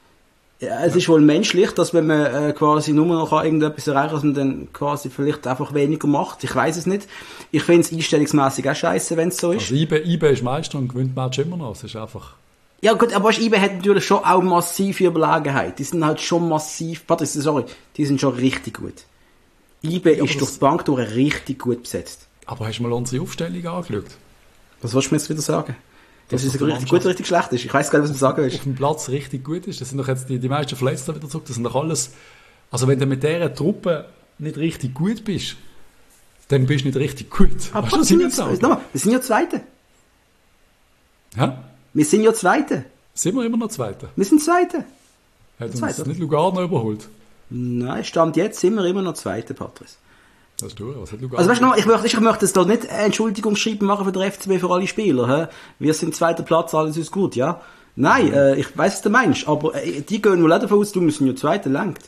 Ja, es ist wohl menschlich, dass wenn man äh, quasi nur noch irgendetwas erreichen kann, dass man dann quasi vielleicht einfach weniger macht. Ich weiß es nicht. Ich finde es einstellungsmäßig auch scheiße, wenn es so ist. Also I B, I B ist Meister und gewinnt Match immer noch. Es ist einfach... Ja gut, aber weißt, I B hat natürlich schon auch massive Überlegenheit. Die sind halt schon massiv, Patrice, sorry, die sind schon richtig gut. I B Ja, ist aber durch die Bank durch richtig gut besetzt. Aber hast du mal unsere Aufstellung angeschaut? Was willst du mir jetzt wieder sagen? Dass Dass es die richtig Mannschaft gut oder richtig schlecht ist? Ich weiß gar nicht, was du sagen Auf willst. dem Platz richtig gut ist. Das sind doch jetzt die, die meisten Verletzten wieder zurück. Das sind doch alles... Also wenn du mit dieser Truppe nicht richtig gut bist, dann bist du nicht richtig gut. Aber Weißt du, wir was ich sind, jetzt ja, sage? nochmal, wir sind ja Zweite. Hä? Wir sind ja Zweite. Sind wir immer noch Zweiter? Wir sind Zweite. Hat uns Zweiter. nicht Lugano überholt? Nein, Stand jetzt sind wir immer noch Zweite, Patrice. Das ist durch. Was hat Lugano? Also weißt du noch, ich möchte, ich möchte jetzt da nicht eine Entschuldigungsschreiben machen für den F C B für alle Spieler. Hä? Wir sind zweiter Platz, alles ist gut, ja? Nein, äh, ich weiss, was du meinst, aber äh, die gehen wohl auch davon aus, du müssen ja Zweiter lenkt.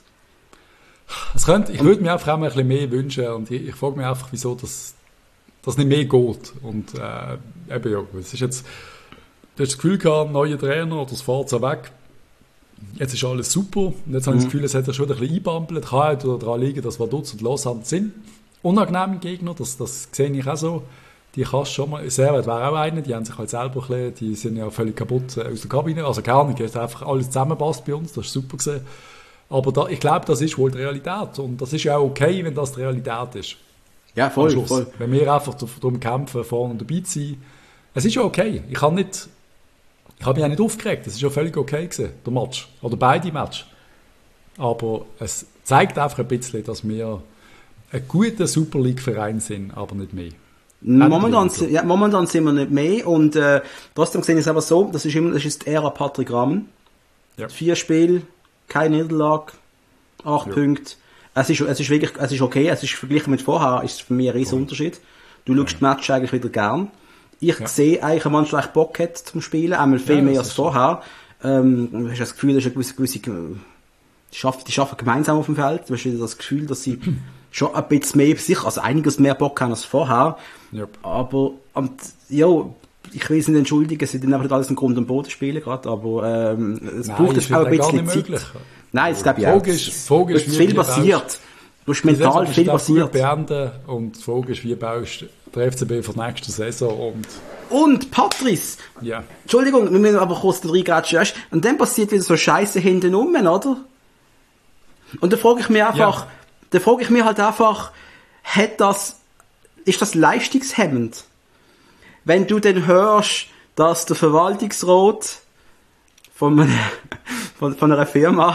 Es könnte, ich würde mir einfach auch mal ein bisschen mehr wünschen und ich, ich frage mich einfach, wieso das, das nicht mehr geht. Und äh, eben ja, es ist jetzt, du hast das Gefühl gehabt, neuer Trainer oder das Forza weg. Jetzt ist alles super. Und jetzt habe ich das Gefühl, es hat sich schon ein bisschen einbampelt. Kann halt daran liegen, dass Vaduz und Lausanne sind unangenehme Gegner. Das, das sehe ich auch so. Die kannst schon mal, Servet wäre auch einer, die haben sich halt selber ein bisschen, die sind ja völlig kaputt äh, aus der Kabine. Also gar nicht, es hat einfach alles zusammenpasst bei uns, das ist super gesehen. Aber da, ich glaube, das ist wohl die Realität. Und das ist ja auch okay, wenn das die Realität ist. Ja, Am voll, Schluss. voll. Wenn wir einfach darum kämpfen, vorne dabei zu sein. Es ist ja okay. Ich habe nicht, ich habe mich auch nicht aufgeregt. Es ist ja völlig okay gewesen, der Match. Oder beide Match. Aber es zeigt einfach ein bisschen, dass wir ein guter Super League-Verein sind, aber nicht mehr. Momentan, Endlich. si- ja, momentan sind wir nicht mehr und äh, trotzdem sehe ich es aber so, das ist immer, das ist die Ära Patrick Rahmen. Ja. Vier Spiele, keine Niederlage, acht Ja. Punkte. Es ist, es ist wirklich, es ist okay, es ist verglichen mit vorher, ist es für mich ein riesen Unterschied. Du schaust die Match eigentlich wieder gern. Ich Ja. sehe eigentlich, eine Mannschaft echt Bock hat zum Spielen, einmal viel Ja, mehr das als ist vorher. Ähm, du hast das Gefühl, dass eine gewisse, gewisse, die schaffen, die schaffen gemeinsam auf dem Feld. Du hast wieder das Gefühl, dass sie schon ein bisschen mehr, sicher, also einiges mehr Bock haben als vorher. Ja. Aber, und, ja, ich will es nicht entschuldigen, sie sind einfach nicht alles im Grund und Boden spielen gerade, aber, ähm, es Nein, braucht ist jetzt auch ein wieder gar bisschen nicht Zeit. möglich. Nein, das glaube ich Die auch. Frage ist- die Frage Es ist, ist wie viel du passiert. Du hast mental Jetzt viel musst du gut passiert. beenden und die Frage ist, wie baust du der F C B für die nächste Saison und Und, Patrice! ja. Entschuldigung, wir müssen aber kurz da reingrätschen, weißt du? Und dann passiert wieder so Scheiße hinten rum, oder? Und da frage ich mich einfach, Ja. da frage ich mich halt einfach, hat das, ist das leistungshemmend? Wenn du dann hörst, dass der Verwaltungsrat von, einer- von, von einer Firma,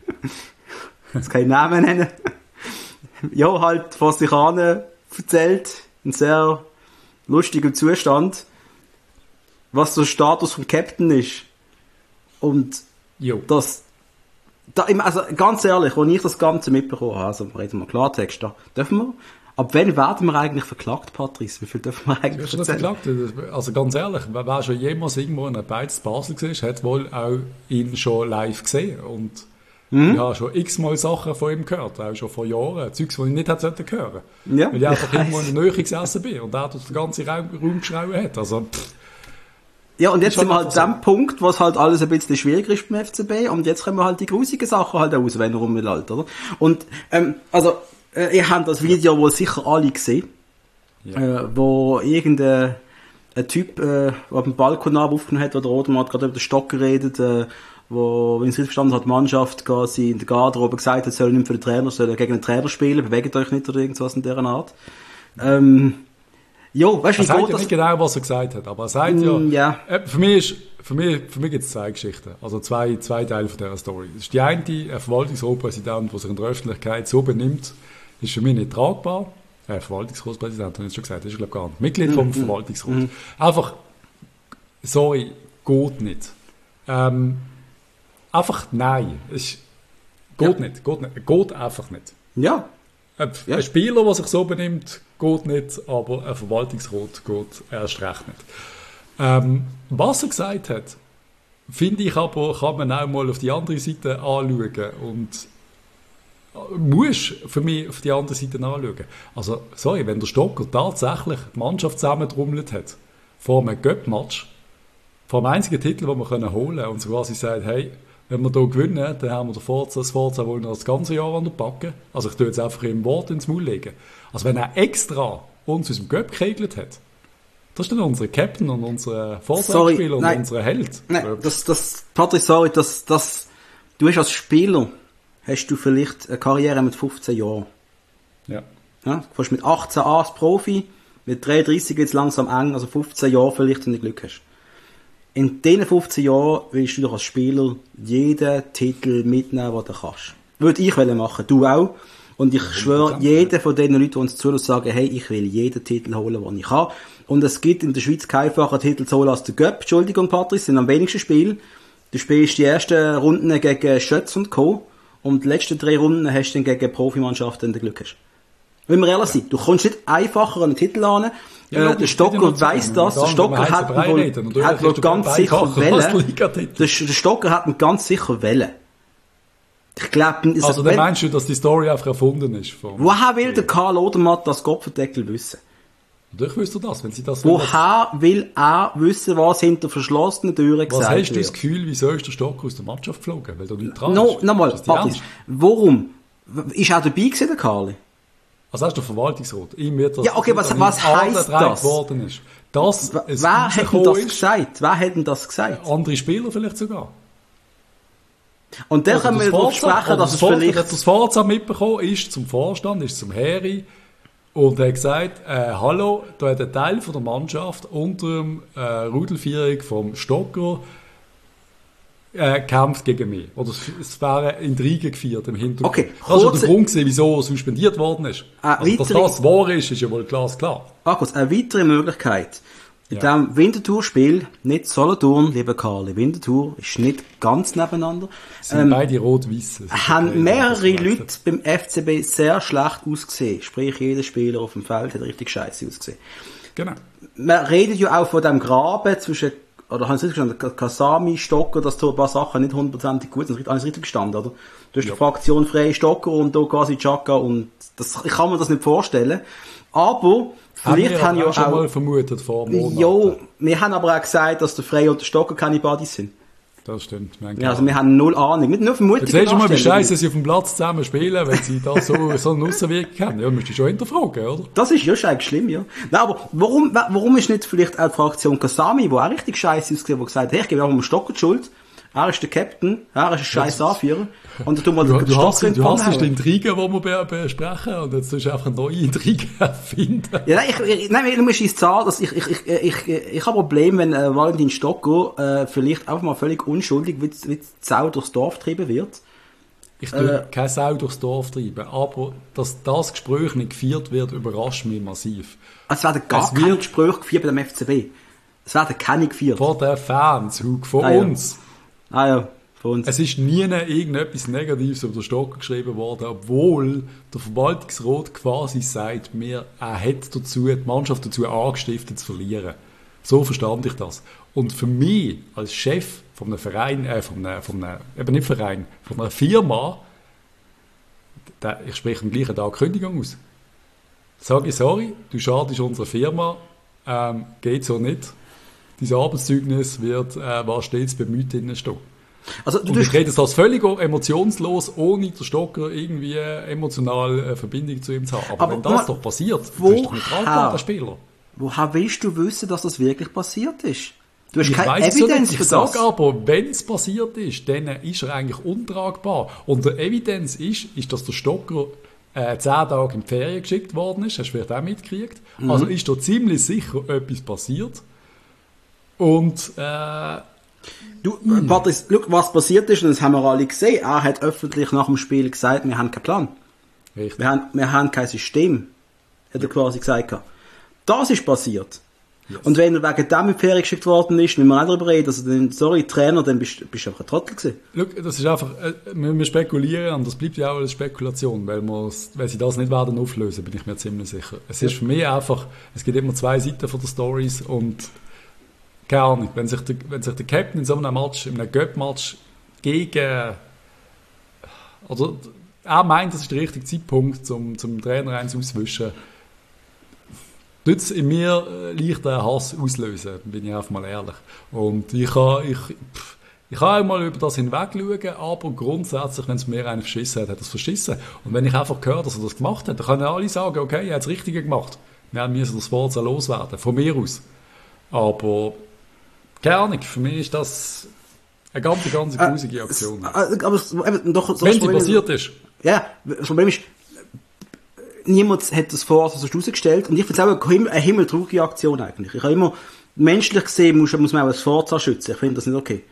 jetzt kann ich Namen nennen, ja, halt vor sich an erzählt, in sehr lustigem Zustand, was der Status vom Captain ist. Und Jo. das, da, im- also ganz ehrlich, als ich das Ganze mitbekommen habe, also reden wir Klartext, da dürfen wir, Ab wann werden wir eigentlich verklagt, Patrice? Wie viel dürfen wir eigentlich erzählen? Verklagt? Also ganz ehrlich, wer schon jemals irgendwo in einer Beiz Basel gesehen hat, wohl auch ihn schon live gesehen. Und mhm. ich habe schon x-mal Sachen von ihm gehört, auch schon vor Jahren. Zeugs, die ich nicht hätte hören sollen. Ja, weil ich einfach irgendwo in der Nähe gesessen bin und er durch den ganzen Raum, Raum geschrien hat. Also, pff. Ja, und jetzt sind wir halt an dem Punkt, wo es halt alles ein bisschen schwieriger ist beim F C B, und jetzt können wir halt die grusigen Sachen halt aus, wenn er rumläuft, oder? Und, ähm, also, äh, ihr habt das Video wohl sicher alle gesehen, ja. äh, wo irgendein ein Typ, äh, auf dem Balkon aufgenommen hat, wo der Rodermann gerade über den Stock geredet, äh, wo, wenn ich es richtig verstanden habe, die Mannschaft quasi in der Garderobe gesagt hat, soll nicht für den Trainer, soll gegen den Trainer spielen, bewegt euch nicht oder irgendwas in dieser Art. Ähm, Jo, weißt du, er sagt ja nicht genau, was er gesagt hat, aber er sagt mm, ja, ja. Äh, für mich ist, für mich, für mich gibt es zwei Geschichten, also zwei, zwei Teile von dieser Story. Das ist die eine, ein Verwaltungsratspräsident, der sich in der Öffentlichkeit so benimmt, ist für mich nicht tragbar. Äh, Verwaltungsratspräsident, habe ich jetzt schon gesagt, das ist glaube ich gar nicht. Mitglied vom mm, Verwaltungsrat. Mm. Einfach, sorry, geht nicht. Ähm, einfach nein. Es geht ja. nicht, geht nicht, geht einfach nicht. Ja. Ein, ja. ein Spieler, der sich so benimmt, geht nicht, aber ein Verwaltungsrat geht erst recht nicht. Ähm, was er gesagt hat, finde ich aber, kann man auch mal auf die andere Seite anschauen und muss für mich auf die andere Seite anschauen. Also, sorry, wenn der Stocker tatsächlich die Mannschaft zusammentrommelt hat, vor einem Göpp-Match, vor dem einzigen Titel, den wir holen können, und so quasi sagt, hey, wenn wir hier gewinnen, dann haben wir den Forza, das Forza wollen wir das ganze Jahr an der Backe. Also ich tue jetzt einfach im Wort ins Maul legen. Also wenn er extra uns aus dem Göpp gekegelt hat, das ist dann unser Captain und unser Vorsatzspieler und unser Held. Nein, das, das, Patrick, sorry, das, das, du hast als Spieler, hast du vielleicht eine Karriere mit fünfzehn Jahren. Ja. Ja, du fährst mit achtzehn an als Profi, mit dreiunddreißig jetzt langsam eng, also fünfzehn Jahre vielleicht, wenn du Glück hast. In diesen fünfzehn Jahren willst du doch als Spieler jeden Titel mitnehmen, den du kannst. Würde ich machen, du auch. Und ich schwöre, jeder von den Leuten, die uns zuhören, sagen, hey, ich will jeden Titel holen, den ich kann. Und es gibt in der Schweiz keinen einfachen Titel zu holen als der Göpp. Entschuldigung, Patrice, sind am wenigsten Spiele. Du spielst die ersten Runden gegen Schötz und Co. Und die letzten drei Runden hast du dann gegen Profimannschaften, wenn du Glück hast. Wenn wir ehrlich sind, du kommst nicht einfacher an den Titel an. Ja, äh, der Stocker weiss das. Der Stocker hat wohl, hat wohl ganz sicher wählen. Der, der Stocker hat ihn ganz sicher wählen. Ich glaube, also dann meinst du, dass die Story einfach erfunden ist? Woher will der Karl Odermatt das Kopfendeckel wissen? Natürlich wüsste er das, wenn sie das... Woher will er wissen, was hinter verschlossenen Türen gesagt wird? Was hast du das Gefühl, wieso ist der Stocker aus der Mannschaft geflogen? Weil du nicht dran no, ist. Nochmal, Patrick, warum? Ist auch dabei gewesen, der Karli? Also hast du Verwaltungsrat. Ihm wird das, ja, okay, was, was heisst das? Worden ist. Das wer hat denn das ist, gesagt? Wer hat denn das gesagt? Andere Spieler vielleicht sogar. Und dann können wir darüber sprechen, dass es vielleicht... Das Forza mitbekommen ist zum Vorstand, ist zum Heri und er hat gesagt, äh, hallo, da hat ein Teil von der Mannschaft unter dem äh, Rudelführung vom Stocker äh, kämpft gegen mich. Oder es, es wäre Intrigen gefeiert im Hintergrund. Okay, das ist der Grund gewesen, wieso er suspendiert worden ist. Äh, also, dass das wahr ist, ist ja wohl glasklar. Markus, eine weitere Möglichkeit. In ja. diesem Winterthur-Spiel, nicht Solothurn, lieber Karli, Winterthur ist nicht ganz nebeneinander. Sind ähm, beide rot-weiss. Haben mehrere Leute beim F C B sehr schlecht ausgesehen. Sprich, jeder Spieler auf dem Feld hat richtig scheiße ausgesehen. Genau. Man redet ja auch von dem Graben zwischen, oder haben Sie richtig gestanden, Kasami, Stocker, dass da ein paar Sachen nicht hundertprozentig gut sind. Alles richtig gestanden, oder? Du hast ja. die Fraktion Freie Stocker und da quasi Chaka und das, ich kann mir das nicht vorstellen. Aber, vielleicht haben, haben ja auch... schon mal vermutet vor Monaten. Jo, wir haben aber auch gesagt, dass der Freie und der Stocker keine Buddies sind. Das stimmt. Ja, also wir haben null Ahnung. Nicht nur Vermutung. Jetzt siehst du mal, wie scheiße sie auf dem Platz zusammen spielen, wenn sie da so, so eine Aussenwirkung haben. Ja, müsst ihr schon hinterfragen, oder? Das ist ja eigentlich schlimm, ja. Nein, aber warum, warum ist nicht vielleicht auch die Fraktion Kasami, die auch richtig scheiße ausgesehen hat, die gesagt hat, hey, ich gebe auch mal Stocker die Schuld. Er ist der Captain, er ist ein scheiß Anführer. Und dann tun wir du, den du Stocker hast, in Du hast die Intrigen, die wir besprechen, und jetzt tust du einfach neue Intrigen erfinden. Ja, nein, ich, ich, nein, du musst ins Zahl, dass ich, ich, ich, ich, ich habe ein Problem, wenn äh, Valentin Stocker äh, vielleicht einfach mal völlig unschuldig wie, wie die Sau durchs Dorf getrieben wird. Ich tue äh, keine Sau durchs Dorf treiben, aber dass das Gespräch nicht geführt wird, überrascht mich massiv. Es werden gar es keine Gespräche geführt beim F C B. Es werden keine geführt. Vor den Fans, Hug, von ah, uns. Ja. Ah ja, von uns. Es ist nie irgendetwas Negatives über den Stocker geschrieben worden, obwohl der Verwaltungsrat quasi sagt, mir, er hat dazu, die Mannschaft dazu angestiftet zu verlieren. So verstand ich das. Und für mich als Chef von einem Verein, äh, von einem, von einem, eben nicht Verein, von einer Firma, da, ich spreche am gleichen Tag Kündigung aus. Sage ich, sorry, du schadest unserer Firma, ähm, geht so nicht. Dein Arbeitszeugnis wird, äh, war stets bemüht drinnen stehen. Also, du und ich rede das völlig emotionslos, ohne der Stocker irgendwie emotional eine Verbindung zu ihm zu haben. Aber, aber wenn das doch passiert, wo dann ist doch nicht tragbar, der Spieler. Woher willst du wissen, dass das wirklich passiert ist? Du hast ich keine Evidenz so für ich das. Ich sage aber, wenn es passiert ist, dann ist er eigentlich untragbar. Und die Evidenz ist, ist, dass der Stocker äh, zehn Tage in die Ferien geschickt worden ist. Hast du vielleicht auch mitgekriegt. Mhm. Also ist da ziemlich sicher etwas passiert. Und äh, Du, mhm. Patrice, schau, was passiert ist, und das haben wir alle gesehen. Er hat öffentlich nach dem Spiel gesagt, wir haben keinen Plan. Richtig. Wir haben, wir haben kein System. Hat er quasi gesagt. Das ist passiert. Yes. Und wenn er wegen dem in die Ferien geschickt worden ist, müssen wir nicht darüber reden, also dann, sorry, Trainer, dann bist, bist du einfach ein Trottel gewesen. Schau, das ist einfach, äh, wir, wir spekulieren, und das bleibt ja auch eine Spekulation, weil, weil sie das nicht werden auflösen, bin ich mir ziemlich sicher. Es ist ja. für mich einfach, es gibt immer zwei Seiten von den Stories und keine Ahnung, wenn sich der, wenn sich der Captain in so einem Match, in einem Göpp-Match gegen, oder er meint, das ist der richtige Zeitpunkt, zum, zum Trainer eins auszuwischen, tut es in mir leicht einen Hass auslösen, bin ich einfach mal ehrlich. Und ich kann, ich, ich kann auch mal über das hinweg schauen, aber grundsätzlich, wenn es mir einen verschissen hat, hat er es verschissen. Und wenn ich einfach höre, dass er das gemacht hat, dann können alle sagen, okay, er hat das Richtige gemacht. Wir müssen das Forza loswerden, von mir aus. Aber keine Ahnung, für mich ist das eine ganz, ganz grusige äh, Aktion. Äh, aber eben, doch, so wenn sie passiert ist. Ja, das Problem ist, niemand hat das Forza so rausgestellt und ich finde es auch eine himmeltraurige Aktion eigentlich. Ich habe immer, menschlich gesehen muss, muss man auch das Forza schützen. Ich finde das nicht okay.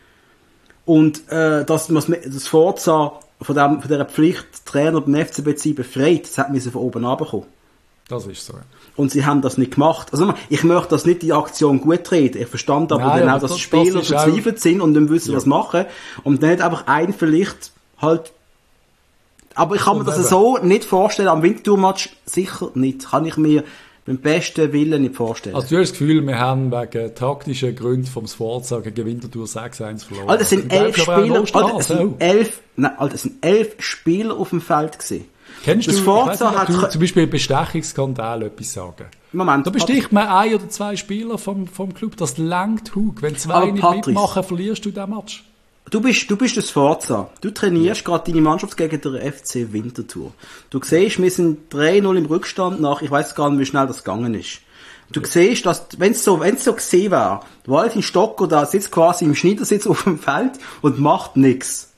Und äh, dass man das Forza von, dem, von dieser Pflicht, Trainer beim F C B zu befreit, das hat man von oben runterkommen. Das ist so. Und sie haben das nicht gemacht. Also ich möchte das nicht die Aktion gut reden. Ich verstand aber Nein, dann auch, dass das, Spieler verzweifelt auch sind und dann wissen, ja. was machen. Und dann nicht einfach ein vielleicht halt. Aber ich kann mir das eben. so nicht vorstellen. Am Winterthur-Match sicher nicht. Kann ich mir beim besten Willen nicht vorstellen. Also du hast das Gefühl, wir haben wegen taktischen Gründen vom Sforza gegen Winterthur sechs eins verloren. Alter, es sind elf Spieler, Alter, es sind elf, nein, Alter, es sind elf Spieler auf dem Feld gewesen. Kennst das du, Forza nicht, hat du zum Beispiel Bestechungsskandal etwas sagen? Moment. Da besticht man ein oder zwei Spieler vom, vom Club. Das langt Hug. Wenn zwei nicht Patrice, mitmachen, verlierst du den Match. Du bist, du bist das Forza. Du trainierst ja. gerade deine Mannschaft gegen den F C Winterthur. Du siehst, wir sind drei null im Rückstand nach, ich weiss gar nicht, wie schnell das gegangen ist. Du ja. siehst, dass, wenn es so, wenn es so gesehen wäre, Valentin Stocker da sitzt quasi im Schneidersitz auf dem Feld und macht nichts.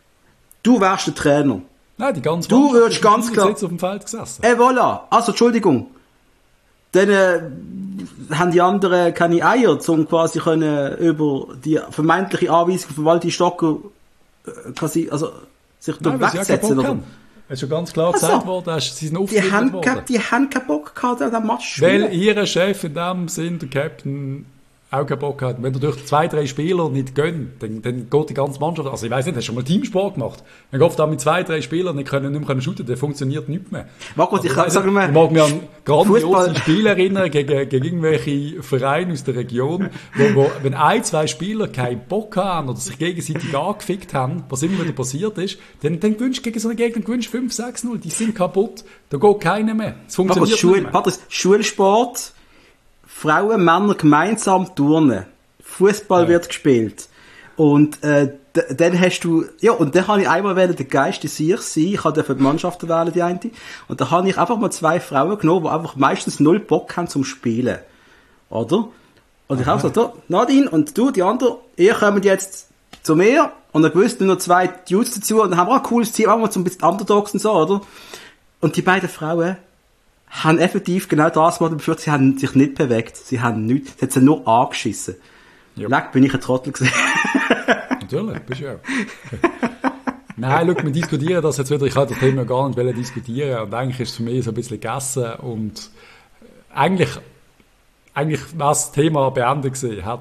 Du wärst der Trainer. Nein, die ganze Du würdest ganz klar. auf dem Feld gesessen. Eh, voilà. Also, Entschuldigung. Dann, äh, haben die anderen keine Eier, um quasi können über die vermeintliche Anweisung von Valentin Stocker, äh, quasi, also, sich dort wegsetzen, oder? Es ist schon ganz klar also, gesagt worden, sie sind aufgeführt worden. Die haben keinen Bock gehabt, an dem Match zu spielen. Weil ihr Chef in dem Sinn, der Captain, auch keinen Bock hat. Wenn du durch zwei, drei Spieler nicht gönnt, dann, dann geht die ganze Mannschaft, also ich weiss nicht, hast du schon mal Teamsport gemacht? Wenn du da mit zwei, drei Spielern nicht können, nicht mehr shooten, dann funktioniert nichts mehr. Markus, ich kann sagen, ich mag mich an grandiose Spiele erinnern gegen, gegen irgendwelche Vereine aus der Region, wo, wo, wenn ein, zwei Spieler keinen Bock haben oder sich gegenseitig angefickt haben, was immer wieder passiert ist, dann, dann gewünscht gegen so einen Gegner gewünscht fünf, sechs null, die sind kaputt, da geht keiner mehr. Es funktioniert Markus, Schul, nicht mehr. Patrice, Schulsport, Frauen, Männer gemeinsam turnen. Fußball ja. wird gespielt. Und äh, d- dann hast du, ja, und dann habe ich einmal wählen, der Geist des sich sein. Ich habe für die Mannschaften wählen, die eine. Und da habe ich einfach mal zwei Frauen genommen, die einfach meistens null Bock haben zum Spielen. Oder? Und ich habe gesagt, Nadine und du, die andere, ihr kommt jetzt zu mir. Und dann gewusst nur zwei Dudes dazu. Und dann haben wir auch ein cooles Team, auch mal so ein bisschen Underdogs und so, oder? Und die beiden Frauen haben effektiv genau das mal befürchtet, sie haben sich nicht bewegt, sie haben nichts, sie haben sie nur angeschissen. Ja. Leck, bin ich ein Trottel gewesen. Natürlich, bist du auch. Nein, schau, wir diskutieren das jetzt wieder, ich wollte das Thema gar nicht diskutieren und eigentlich ist es für mich so ein bisschen gegessen und eigentlich, eigentlich war das Thema beendet gewesen, hat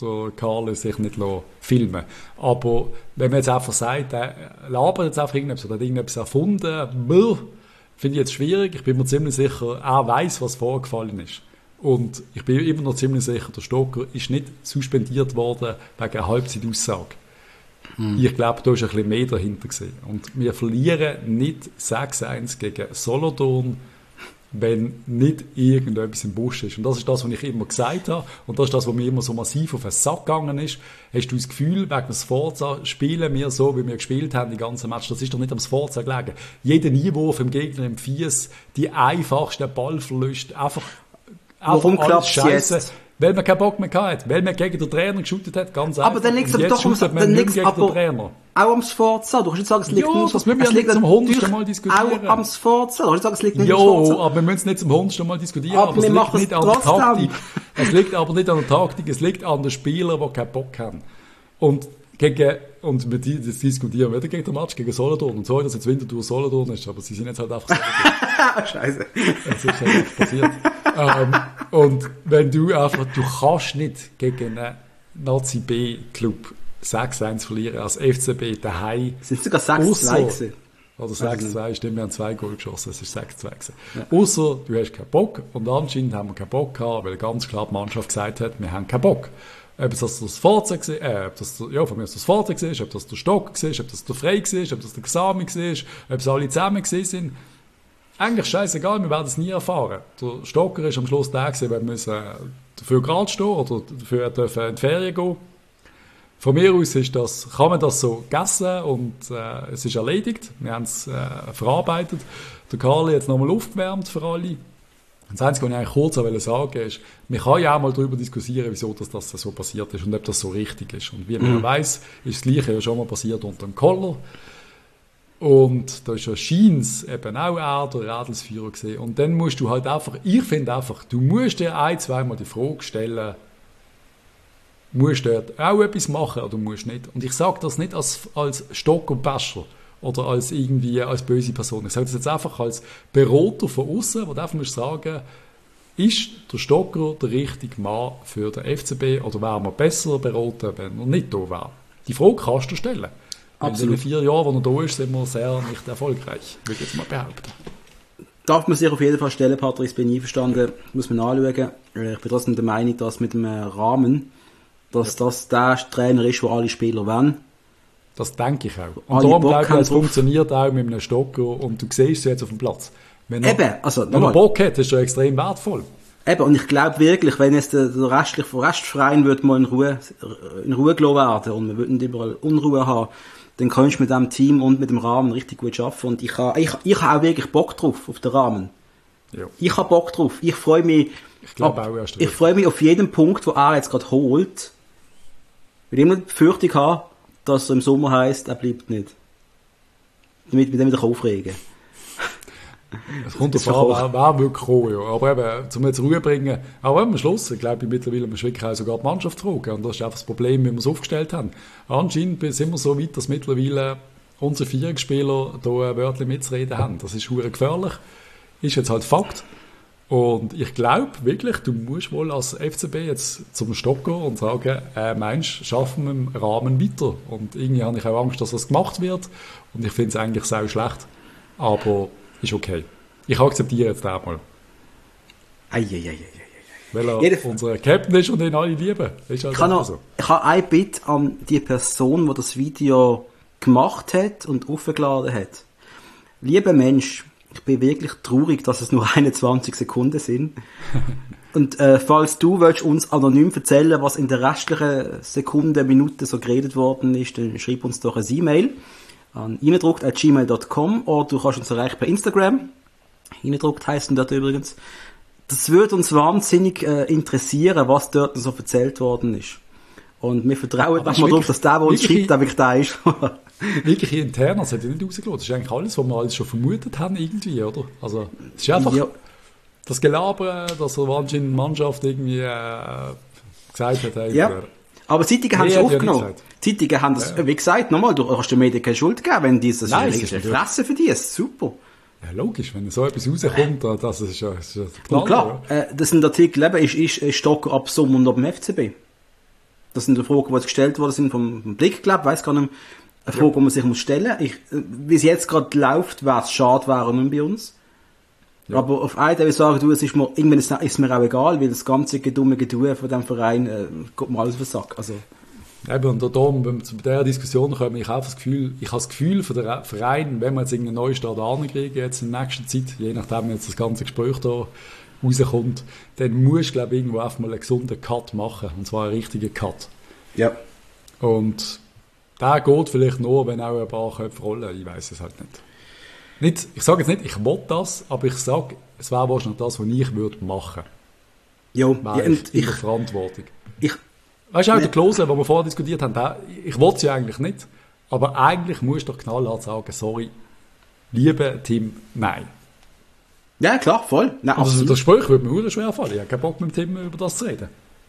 der Karl sich nicht filmen. Aber wenn man jetzt einfach sagt, er labert jetzt einfach irgendetwas oder hat irgendetwas erfunden, finde ich jetzt schwierig. Ich bin mir ziemlich sicher, er weiss, was vorgefallen ist. Und ich bin immer noch ziemlich sicher, der Stocker ist nicht suspendiert worden wegen einer Halbzeitaussage. Hm. Ich glaube, da ist ein bisschen mehr dahinter gewesen. Und wir verlieren nicht sechs eins gegen Solothurn, wenn nicht irgendetwas im Busch ist. Und das ist das, was ich immer gesagt habe. Und das ist das, was mir immer so massiv auf den Sack gegangen ist. Hast du das Gefühl, wegen des Sforza spielen wir so, wie wir gespielt haben, die ganzen Match? Das ist doch nicht am Sforza gelegen. Jeder Einwurf im Gegner im Fies, die einfachsten Ballverluste, einfach, einfach Warum klappt es jetzt? Weil man keinen Bock mehr hatte, weil man gegen den Trainer geschootet hat, ganz einfach. Aber dann liegt es doch ums, dann liegt's aber auch am Sforza. Du kannst nicht sagen, es liegt ja, nur das müssen wir ja nicht zum hundertsten Mal diskutieren. Auch am Sforza. Du kannst nicht sagen, es liegt nicht jo, am Sforza. aber wir müssen es nicht zum hundertsten Mal diskutieren. Aber, aber wir es machen liegt nicht es an der trotzdem. Taktik. Es liegt aber nicht an der Taktik, es liegt an den Spielern, die keinen Bock haben. Und gegen, und wir das diskutieren wieder gegen den Match gegen Solothurn. Und sorry, dass jetzt Winterthur Solothurn ist, aber sie sind jetzt halt einfach so. Scheiße. Das ist halt einfach passiert. ähm, und wenn du einfach, du kannst nicht gegen einen Nazi-B-Club sechs eins verlieren als F C B daheim. Es sind sogar sechs zwei gewesen. Oder sechs zwei, stimmt, wir haben zwei Goal geschossen, es ist sechs zwei gewesen. Ja. Ausser, du hast keinen Bock, und anscheinend haben wir keinen Bock gehabt, weil ganz klar die Mannschaft gesagt hat, wir haben keinen Bock. Ob das das Forza war, äh, ob das, ja, von mir aus das Forza war, ob das der Stock war, ob das der Frey war, ob das der Gesami war, ob es alle zusammen waren. Eigentlich scheißegal, wir werden es nie erfahren. Der Stocker ist am Schluss der gewesen, wir müssen dafür gerade stehen oder dafür dürfen in die Ferien gehen. Von mir aus ist das, kann man das so gegessen und äh, es ist erledigt. Wir haben es äh, verarbeitet. Der Karl hat jetzt nochmal aufgewärmt für alle. Das Einzige, was ich eigentlich kurz sagen wollte, ist, man kann ja auch mal darüber diskutieren, wieso das, das so passiert ist und ob das so richtig ist. Und wie man mhm. weiss, ist das Gleiche ja schon mal passiert unter dem Koller. Und da ist ja Scheins eben auch er, der Rädelsführer gesehen. Und dann musst du halt einfach, ich finde einfach, du musst dir ein, zweimal die Frage stellen, musst du dort auch etwas machen oder musst nicht? Und ich sage das nicht als, als Stock und Bascher oder als irgendwie als böse Person. Ich sage das jetzt einfach als Berater von außen, wo du einfach musst sagen, ist der Stocker der richtige Mann für den F C B oder wäre man besser beraten, wenn er nicht da wäre? Die Frage kannst du stellen. Absolut. In den vier Jahren, wo er da ist, sind wir sehr nicht erfolgreich, würde ich jetzt mal behaupten. Darf man sich auf jeden Fall stellen, Patrick, ich bin einverstanden, muss man anschauen. Ich bin trotzdem der Meinung, dass mit dem Rahmen, dass ja. das der Trainer ist, wo alle Spieler wollen. Das denke ich auch. Und alle darum glaube ich, es funktioniert auch mit einem Stocker und du siehst es jetzt auf dem Platz. Wenn er, Eben, also, wenn er Bock hat, ist er extrem wertvoll. Eben, und ich glaube wirklich, wenn es der, der restliche Restverein wird mal in Ruhe, in Ruhe gelassen werden und wir würden überall Unruhe haben, dann kannst du mit dem Team und mit dem Rahmen richtig gut arbeiten. Und ich habe ich, ich ha auch wirklich Bock drauf, auf den Rahmen. Ja. Ich habe Bock drauf. Ich freue mich, ich glaube auch erst ich freue mich auf jeden Punkt, den er jetzt gerade holt. Weil ich immer die Befürchtung habe, dass es im Sommer heisst, er bleibt nicht. Damit ich mich dann wieder aufregen kann. Es kommt davon an, wer, wer wirklich kommen, ja. Aber eben, zum jetzt Ruhe bringen, aber am Schluss, ich glaube, mittlerweile muss wirklich auch sogar die Mannschaft fragen. Und das ist einfach das Problem, wie wir es aufgestellt haben. Anscheinend sind wir so weit, dass mittlerweile unsere Vierungsspieler hier ein Wörtchen mitzureden haben. Das ist verdammt gefährlich. Ist jetzt halt Fakt. Und ich glaube wirklich, du musst wohl als F C B jetzt zum Stocker und sagen, äh, meinst, schaffen wir im Rahmen weiter. Und irgendwie habe ich auch Angst, dass das gemacht wird. Und ich finde es eigentlich sehr schlecht. Aber ist okay. Ich akzeptiere jetzt den mal. Eieieiei. Weil er Jedef- unser Captain ist und ihn alle lieben. Ist halt ich habe so. Hab ein Bitte an die Person, die das Video gemacht hat und aufgeladen hat. Lieber Mensch, ich bin wirklich traurig, dass es nur einundzwanzig Sekunden sind. Und äh, falls du willst uns anonym erzählen, was in der restlichen Sekunden, Minuten so geredet worden ist, dann schreib uns doch ein E-Mail an innendruckt at gmail dot com oder du kannst uns erreichen per Instagram. Innendruckt heisst denn dort übrigens. Das würde uns wahnsinnig äh, interessieren, was dort so erzählt worden ist. Und wir vertrauen mal darauf, dass der, der uns schreibt, der wirklich da ist. Wirklich intern, das hat ja nicht rausgelassen. Das ist eigentlich alles, was wir alles schon vermutet haben, irgendwie, oder? Also, es ist einfach ja. das Gelaber, dass er anscheinend die Mannschaft irgendwie äh, gesagt hat. Hey, ja. äh, Aber Zeitungen haben es aufgenommen. Zeitungen haben das, ja. wie gesagt, nochmal, du hast den Medien keine Schuld gegeben, wenn die das Nein, ist eine Fresse für die, das ist super. Ja, logisch, wenn so etwas rauskommt, äh. das ist ja, das ist ja Knall, und klar, ja. äh, das sind Artikel, eben, ist, ist, ist Stocker ab Sommer und ab dem F C B. Das sind die Fragen, die jetzt gestellt worden sind vom, vom Blick, glaube ich, weiss gar nicht, eine Frage, ja. die man sich muss stellen. Ich, wie es jetzt gerade läuft, wäre es schade, wäre nicht bei uns. Ja. Aber auf einen will ich sagen, du, es ist mir, irgendwann ist, ist mir auch egal, weil das ganze dumme Gedue von diesem Verein, äh, geht mir alles auf den Sack. Also. Eben, und da, wenn wir zu dieser Diskussion kommen, ich habe das Gefühl, ich habe das Gefühl von der Verein, wenn wir jetzt irgendeinen neuen Start ankriegen, jetzt in der nächsten Zeit, je nachdem, wie jetzt das ganze Gespräch da rauskommt, dann musst du, glaube ich, irgendwo einfach mal einen gesunden Cut machen. Und zwar einen richtigen Cut. Ja. Und der geht vielleicht nur, wenn auch ein paar Köpfe rollen. Ich weiss es halt nicht. nicht ich sage jetzt nicht, ich will das, aber ich sage, es wäre wahrscheinlich das, was ich würde machen. Jo. Wäre Ja, ich in ich, der Verantwortung. Ich, weißt du, auch ne, der Klose, den wir vorher diskutiert haben, der, ich will es ja eigentlich nicht, aber eigentlich musst du doch knallhart sagen, sorry, liebe Tim, nein. Ja, klar, voll. Nein, also der Spruch würde mir sehr schwer fallen. Ich habe keinen Bock mit Tim über das zu reden.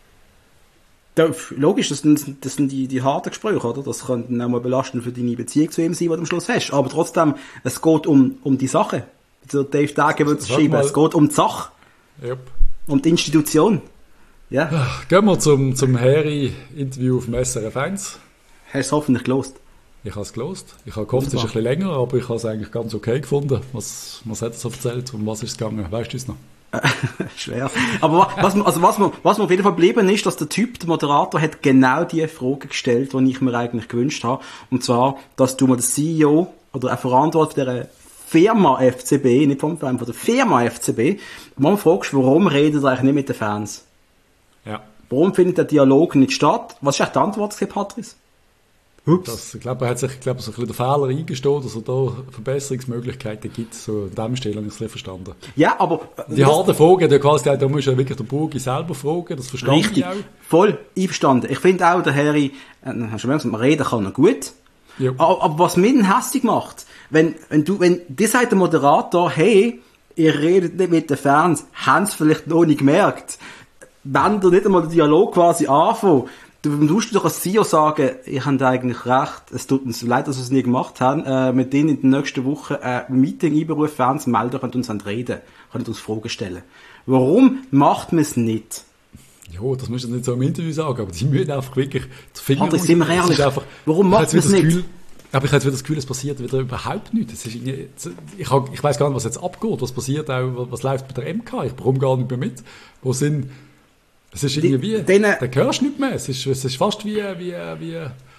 Da, logisch, das sind, das sind die, die harten Gespräche, oder? Das kann dann auch mal belastend für deine Beziehung zu ihm sein, die du am Schluss hast. Aber trotzdem, es geht um, um die Sache. Also Dave Dage würde es schreiben, es geht um die Sache. Yep. Um die Institution. Ja. Gehen wir zum, zum Harry-Interview auf dem S R F eins. Hast du es hoffentlich gelost? Ich habe es gelost. Ich habe gehofft, es ist ein bisschen länger, aber ich habe es eigentlich ganz okay gefunden. Was, was hat er so erzählt? Um was ist es gegangen? Weißt du es noch? Schwer. Aber was, also was, man, was man auf jeden Fall geblieben ist, dass der Typ, der Moderator, hat genau die Frage gestellt, die ich mir eigentlich gewünscht habe. Und zwar, dass du mal den C E O oder ein Verantwortler dieser Firma F C B, nicht vom Verein, von der Firma F C B, mal fragst, warum redet er eigentlich nicht mit den Fans? Ja. Warum findet der Dialog nicht statt? Was ist eigentlich die Antwort, Patrice? Ups. Das, ich glaube, er hat sich, ich glaube, so ein bisschen den Fehler eingestanden, dass es da Verbesserungsmöglichkeiten gibt. So, an dem Stelle habe ich es nicht verstanden. Ja, aber... Die harten Fragen, da quasi, da musst du ja wirklich den Burgi selber fragen, das verstehe richtig, ich auch. Voll einverstanden. Ich finde auch, der Harry, äh, hast du schon gesagt, reden kann er gut. Ja. Aber, aber was mich hässlich macht, wenn, wenn du, wenn, dir sagt der Moderator, hey, ihr redet nicht mit den Fans, haben sie vielleicht noch nicht gemerkt. Wenn ihr nicht einmal den Dialog quasi anfangen, du musst doch als C E O sagen, ihr habt eigentlich recht, es tut uns leid, dass wir es nie gemacht haben, äh, mit denen in den nächsten Wochen ein Meeting einberufen, Fans melden, könnt uns reden, könnt uns Fragen stellen. Warum macht man es nicht? Ja, das musst du nicht so im Interview sagen, aber die müssen einfach wirklich zu finden. Patrick, sind wir ehrlich, einfach, warum macht man es nicht? Gefühl, aber ich habe jetzt wieder das Gefühl, es passiert wieder überhaupt nichts. Es ist ich, hab, ich weiss gar nicht, was jetzt abgeht, was passiert auch, was läuft bei der M K, ich bekomme gar nicht mehr mit. Wo sind, es ist irgendwie, die, denen, da hörst du nicht mehr, es ist, es ist fast wie, wie, wie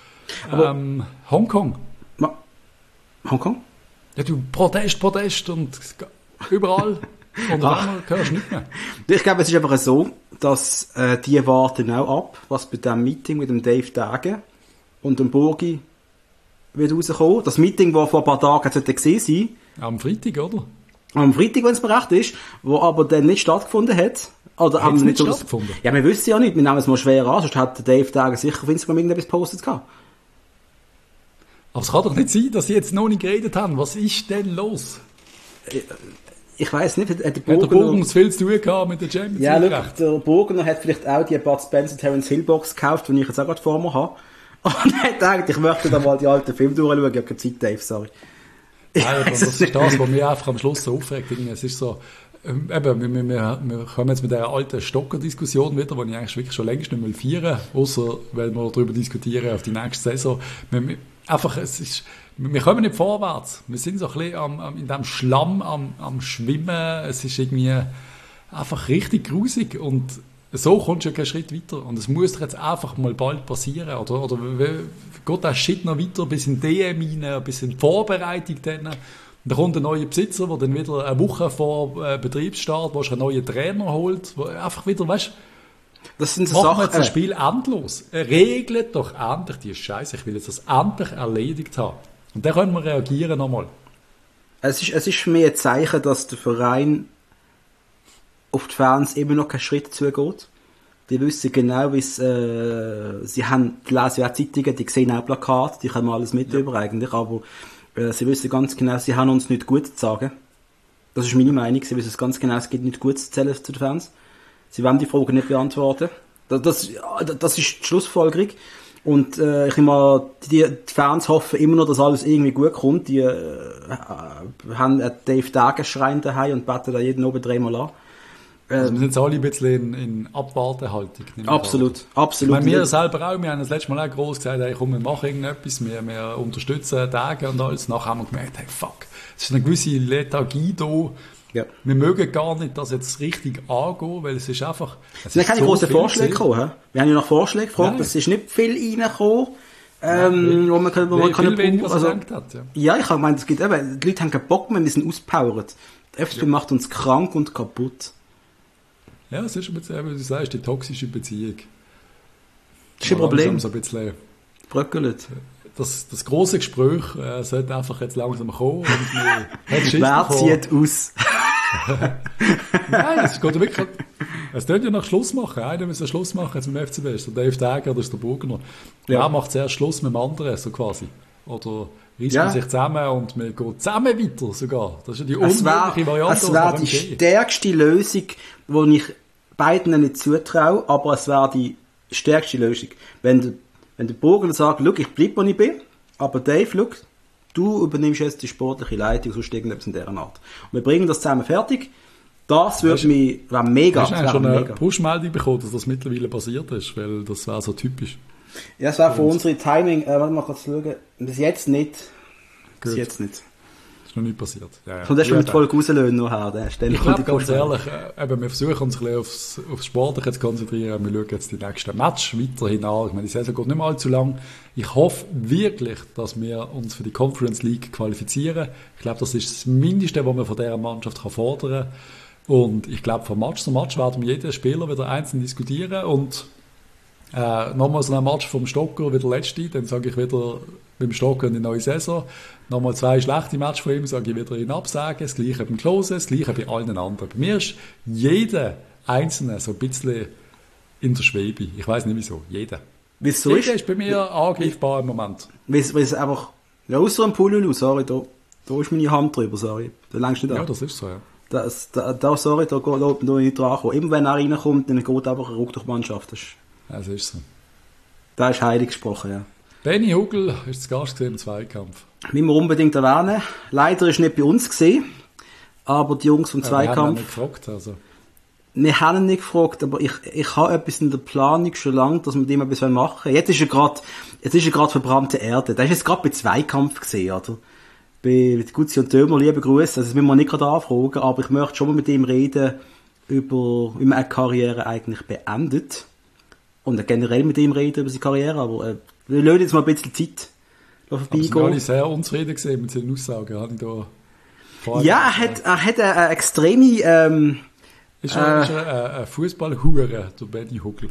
ähm, Hongkong. Ma, Hongkong? Ja, du, Protest, Protest und überall. Und dann hörst du nicht mehr. Ich glaube, es ist einfach so, dass äh, die warten auch ab, was bei diesem Meeting mit dem Dave Dage und dem Burgi wird rauskommen. Das Meeting, das vor ein paar Tagen sollte gesehen sein. Am Freitag, oder? Am Freitag, wenn es mir recht ist, wo aber dann nicht stattgefunden hat. Oder hat es nicht so stattgefunden? Das, ja, wir wissen ja nicht. Wir nehmen es mal schwer an, sonst hat der Dave Dage sicher auf Instagram irgendetwas gepostet gehabt. Aber es kann doch nicht sein, dass sie jetzt noch nicht geredet haben. Was ist denn los? Ich weiss nicht, hat der Burgener... Hat der Burgener viel zu tun gehabt mit der Champions League? Ja, look, der Burgener hat vielleicht auch die Bud Spencer Terence Hill Box gekauft, die ich jetzt auch gerade vor mir habe. Und er hat gedacht, ich möchte da mal die alten Filme durchschauen. Ich habe keine Zeit, Dave, sorry. Nein, aber das ist das, was mich einfach am Schluss so aufregt. Es ist so, ähm, eben, wir, wir, wir kommen jetzt mit dieser alten Stocker-Diskussion wieder, die ich eigentlich wirklich schon längst nicht mehr feiern, außer weil wir darüber diskutieren auf die nächste Saison. Wir, wir, einfach, es ist, wir kommen nicht vorwärts. Wir sind so ein bisschen am, am, in diesem Schlamm am, am Schwimmen. Es ist irgendwie einfach richtig grusig und so kommst du ja keinen Schritt weiter. Und es muss doch jetzt einfach mal bald passieren. Oder, oder geht der Shit noch weiter bis in D M rein, bis in die Vorbereitung dann. Und dann kommt ein neuer Besitzer, der dann wieder eine Woche vor äh, Betriebsstart, wo einen neuen Trainer holt, wo einfach wieder, weißt du, das sind so machen Sachen, wir jetzt das Spiel endlos. Regelt doch endlich die Scheiße. Ich will jetzt das endlich erledigt haben. Und dann können wir reagieren nochmal. Es ist, es ist für mich ein Zeichen, dass der Verein auf die Fans immer noch keinen Schritt zugeht. Die wissen genau, wie es, äh, sie haben, die lesen ja auch Zeitungen, die sehen auch Plakate, die können alles mit ja. über eigentlich, aber äh, sie wissen ganz genau, sie haben uns nicht gut zu sagen. Das ist meine Meinung, sie wissen ganz genau, es gibt nicht gut zu zählen zu den Fans. Sie wollen die Fragen nicht beantworten. Das, das, das ist die Schlussfolgerung. Und äh, ich immer, die, die Fans hoffen immer noch, dass alles irgendwie gut kommt. Die äh, haben einen Dave Dage-Schrein daheim und beten da jeden oben dreimal an. Also wir sind jetzt alle ein bisschen in, in Abwartehaltung. Absolut, absolut. Ich meine, wir selber auch, wir haben das letzte Mal auch gross gesagt, hey, komm, wir machen irgendetwas, wir, wir unterstützen Tage und alles. Nachher haben wir gemerkt, hey, fuck, es ist eine gewisse Lethargie da. Ja. Wir mögen gar nicht das jetzt richtig angehen, weil es ist einfach... Es sind keine so grossen Vorschläge gekommen. Wir haben ja nach Vorschlägen gefragt, es ist nicht viel reingekommen. Ähm, wo man kann, wo man kann weniger also, hat, ja. Ja, ich habe gemeint, es gibt eben, die Leute haben keinen Bock mehr, wir sind auspowert. Der F C B ja. macht uns krank und kaputt. Ja, es ist ein bisschen, wie du sagst, die toxische Beziehung. Das ist ein Problem. So ein bisschen bröckelt. Das, das grosse Gespräch äh, sollte einfach jetzt langsam kommen. Und wer zieht aus? Nein, es geht wirklich... Es tut ja nach Schluss machen. Einer muss ja Schluss machen jetzt mit dem F C B. Ist der Dave Däger oder ist der Burgener. Ja. Wer macht zuerst Schluss mit dem anderen, so quasi? Oder reißt ja. man sich zusammen und man geht zusammen weiter sogar? Das ist ja die unmögliche Variante. Es wäre die stärkste Lösung, die ich beiden nicht zutraue, aber es wäre die stärkste Lösung. Wenn der, wenn der Burgener sagt, schau, ich bleibe, wo ich bin, aber Dave, schau, du übernimmst jetzt die sportliche Leitung, sonst irgendetwas in dieser Art. Und wir bringen das zusammen fertig. Das würde mich, wäre mega. Hast du schon eine Push-Meldung bekommen, dass das mittlerweile passiert ist? Weil das wäre so typisch. Ja, es wäre für unsere Timing, äh, warte mal kurz schauen, bis jetzt nicht. Bis Gut. jetzt nicht. Ist noch nicht passiert. Ja, ja. Und das schon mit Folge rauslösen nachher, der Ich glaube, ganz ehrlich, äh, eben, wir versuchen uns ein bisschen aufs, aufs Sportliche zu konzentrieren. Wir schauen jetzt die nächsten Match weiterhin an. Ich meine, die Saison geht nicht mehr allzu lang. Ich hoffe wirklich, dass wir uns für die Conference League qualifizieren. Ich glaube, das ist das Mindeste, was man von dieser Mannschaft fordern kann. Und ich glaube, von Match zu Match werden wir jeden Spieler wieder einzeln diskutieren und äh, nochmal so ein Match vom Stocker wie der letzte, dann sage ich wieder beim Stocker in die neue Saison. Nochmal zwei schlechte Matches von ihm, sage ich wieder ihn absagen. Das Gleiche beim Klose, das Gleiche bei allen anderen. Bei mir ist jeder Einzelne so ein bisschen in der Schwebe. Ich weiß nicht wieso. Jeder. Wieso jeder ist, ist bei mir angreifbar im Moment. Weil es einfach, ja, außer dem Pululu, sorry, da, da ist meine Hand drüber, sorry. Da längst nicht an. Ja, das ist so, ja. Das, da, da, sorry, da geht da, da nicht dran kommen. Immer wenn er reinkommt, dann geht einfach ein Ruck durch die Mannschaft. Das ist, das ist so. Da ist heilig gesprochen, ja. Benny Hugel ist zu Gast im Zweikampf. Müssen wir unbedingt erwähnen. Leider ist nicht bei uns gesehen, aber die Jungs vom ja, Zweikampf... Wir haben ihn nicht gefragt, also. Wir haben ihn nicht gefragt, aber ich, ich habe etwas in der Planung schon lange, dass wir dem etwas machen wollen. Jetzt ist er gerade, jetzt ist er gerade verbrannte Erde. Da ist jetzt gerade bei Zweikampf gesehen, oder? Bei Gutzi und Dömer, liebe Grüße. Also, das müssen wir nicht gerade anfragen, aber ich möchte schon mal mit ihm reden über, wie man eine Karriere eigentlich beendet. Und generell mit ihm reden über seine Karriere, aber, äh, wir lassen jetzt mal ein bisschen Zeit vorbeigehen. Aber sind alle sehr unzufrieden gesehen mit seinen Aussagen, habe ich da Ja, er hat, er hat eine, eine extreme, ähm, Ist er, äh, ist er ein, ein Fußballhure, der Benny Hugel?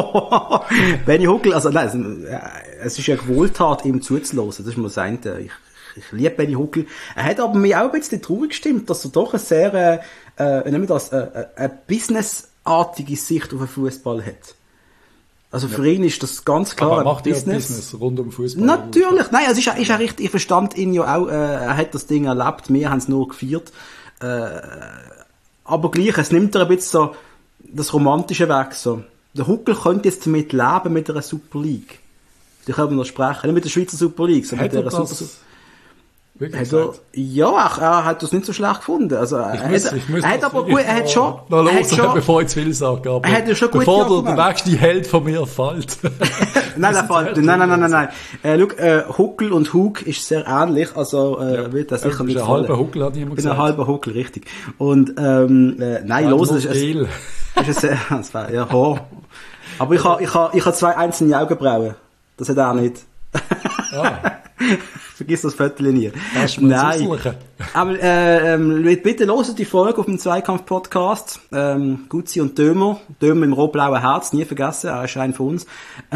Benny Hugel, also nein, es ist ja eine Wohltat, ihm zuzulassen, das ist mal das eine. Ich, ich liebe Benny Hugel. Er hat aber mich auch ein bisschen traurig gestimmt, dass er doch eine sehr, äh, äh, nehmen wir das, äh, eine businessartige Sicht auf den Fußball hat. Also für ja. ihn ist das ganz klar aber er macht ein Business. Business rund um Fußball. Natürlich, nein, es ist, ist ja richtig, ich verstand ihn ja auch, äh, er hat das Ding erlebt, wir haben es nur gefeiert. Äh, aber gleich, es nimmt er ein bisschen so das Romantische weg. So. Der Hugel könnte jetzt damit leben mit einer Super League. Die können wir noch sprechen, nicht mit der Schweizer Super League, sondern mit der Super Hat er, ja, er, er hat das nicht so schlecht gefunden. Also, er, ich muss, hat, ich muss er hat aber gut, er hat schon, noch los, er hat schon, bevor ich zu viel sage, aber er hat ja schon bevor der, der nächste Held von mir fällt. nein, der fällt, nein, nein, nein, nein, nein. Äh, schau, äh, Hugel und Hug ist sehr ähnlich, also, äh, ja, wird das sicher nicht fallen. Ein halber Hugel, hat jemand gesagt. Ein halber Hugel, richtig. Und, ähm, äh, nein, ja, los, ist es, ist es sehr, das war, ja, ho. Aber ich habe, ich habe, ich habe zwei einzelne Augenbrauen. Das hat er nicht. Ah. Vergiss das Viertel nie. Nein. Aber äh, ähm, bitte hört die Folge auf dem Zweikampf-Podcast. Ähm, Gutzi und Dömer. Dömer im rot-blauen Herz, nie vergessen. Er ist einer von uns.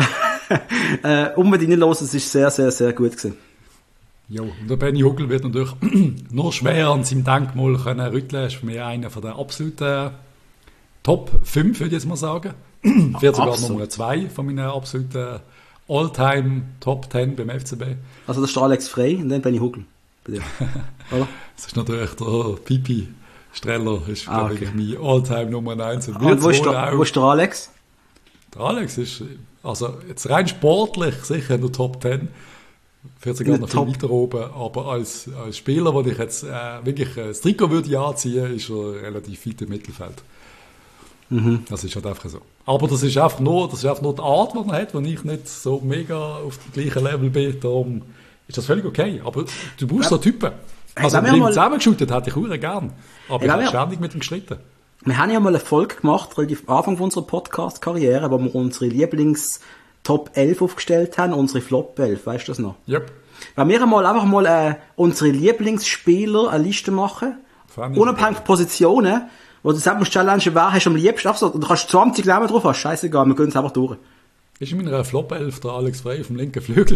äh, unbedingt hören, es ist sehr, sehr, sehr gut gewesen. Jo, und der Benny Hugel wird natürlich nur schwer an seinem Denkmal können rütteln. Ist für mich einer von der absoluten Top fünf, würde ich jetzt mal sagen. Wird sogar Absolut. Nummer zwei von meinen absoluten All-Time Top zehn beim F C B. Also das ist der Alex Frey und dann Benny Hugel. Bei dir. Oder? Das ist natürlich der Pipi Streller, ist ah, okay. mein All-Time Nummer eins. Und, ah, und wo, ist der, wo ist der Alex? Der Alex ist, also jetzt rein sportlich sicher in der Top zehn. Vielleicht sogar noch viel weiter oben, aber als, als Spieler, wo ich jetzt äh, wirklich äh, das Trikot würde anziehen, ist er relativ weit im Mittelfeld. Mhm. Das ist halt einfach so. Aber das ist einfach nur, das ist einfach nur die Art, die man hat, wenn ich nicht so mega auf dem gleichen Level bin. Darum ist das völlig okay. Aber du brauchst ja. so Typen. Also hey, mit ihm zusammengeschüttet hätte ich auch gern. Aber hey, ich habe ständig mit ihm gestritten. Wir haben ja mal eine Folge gemacht, relativ am Anfang unserer Podcast-Karriere, wo wir unsere Lieblings-Top elf aufgestellt haben, unsere Flop elf, weißt du das noch? Yep. Wenn wir mal einfach mal äh, unsere Lieblingsspieler eine Liste machen, unabhängig von Positionen, wo du selbst musst challengen, wer hast du am liebsten, einfach so, du kannst zwanzig Namen drauf haben, scheißegal, wir gehen es einfach durch. Ist in meiner Flop elf der Alex Frey auf dem linken Flügel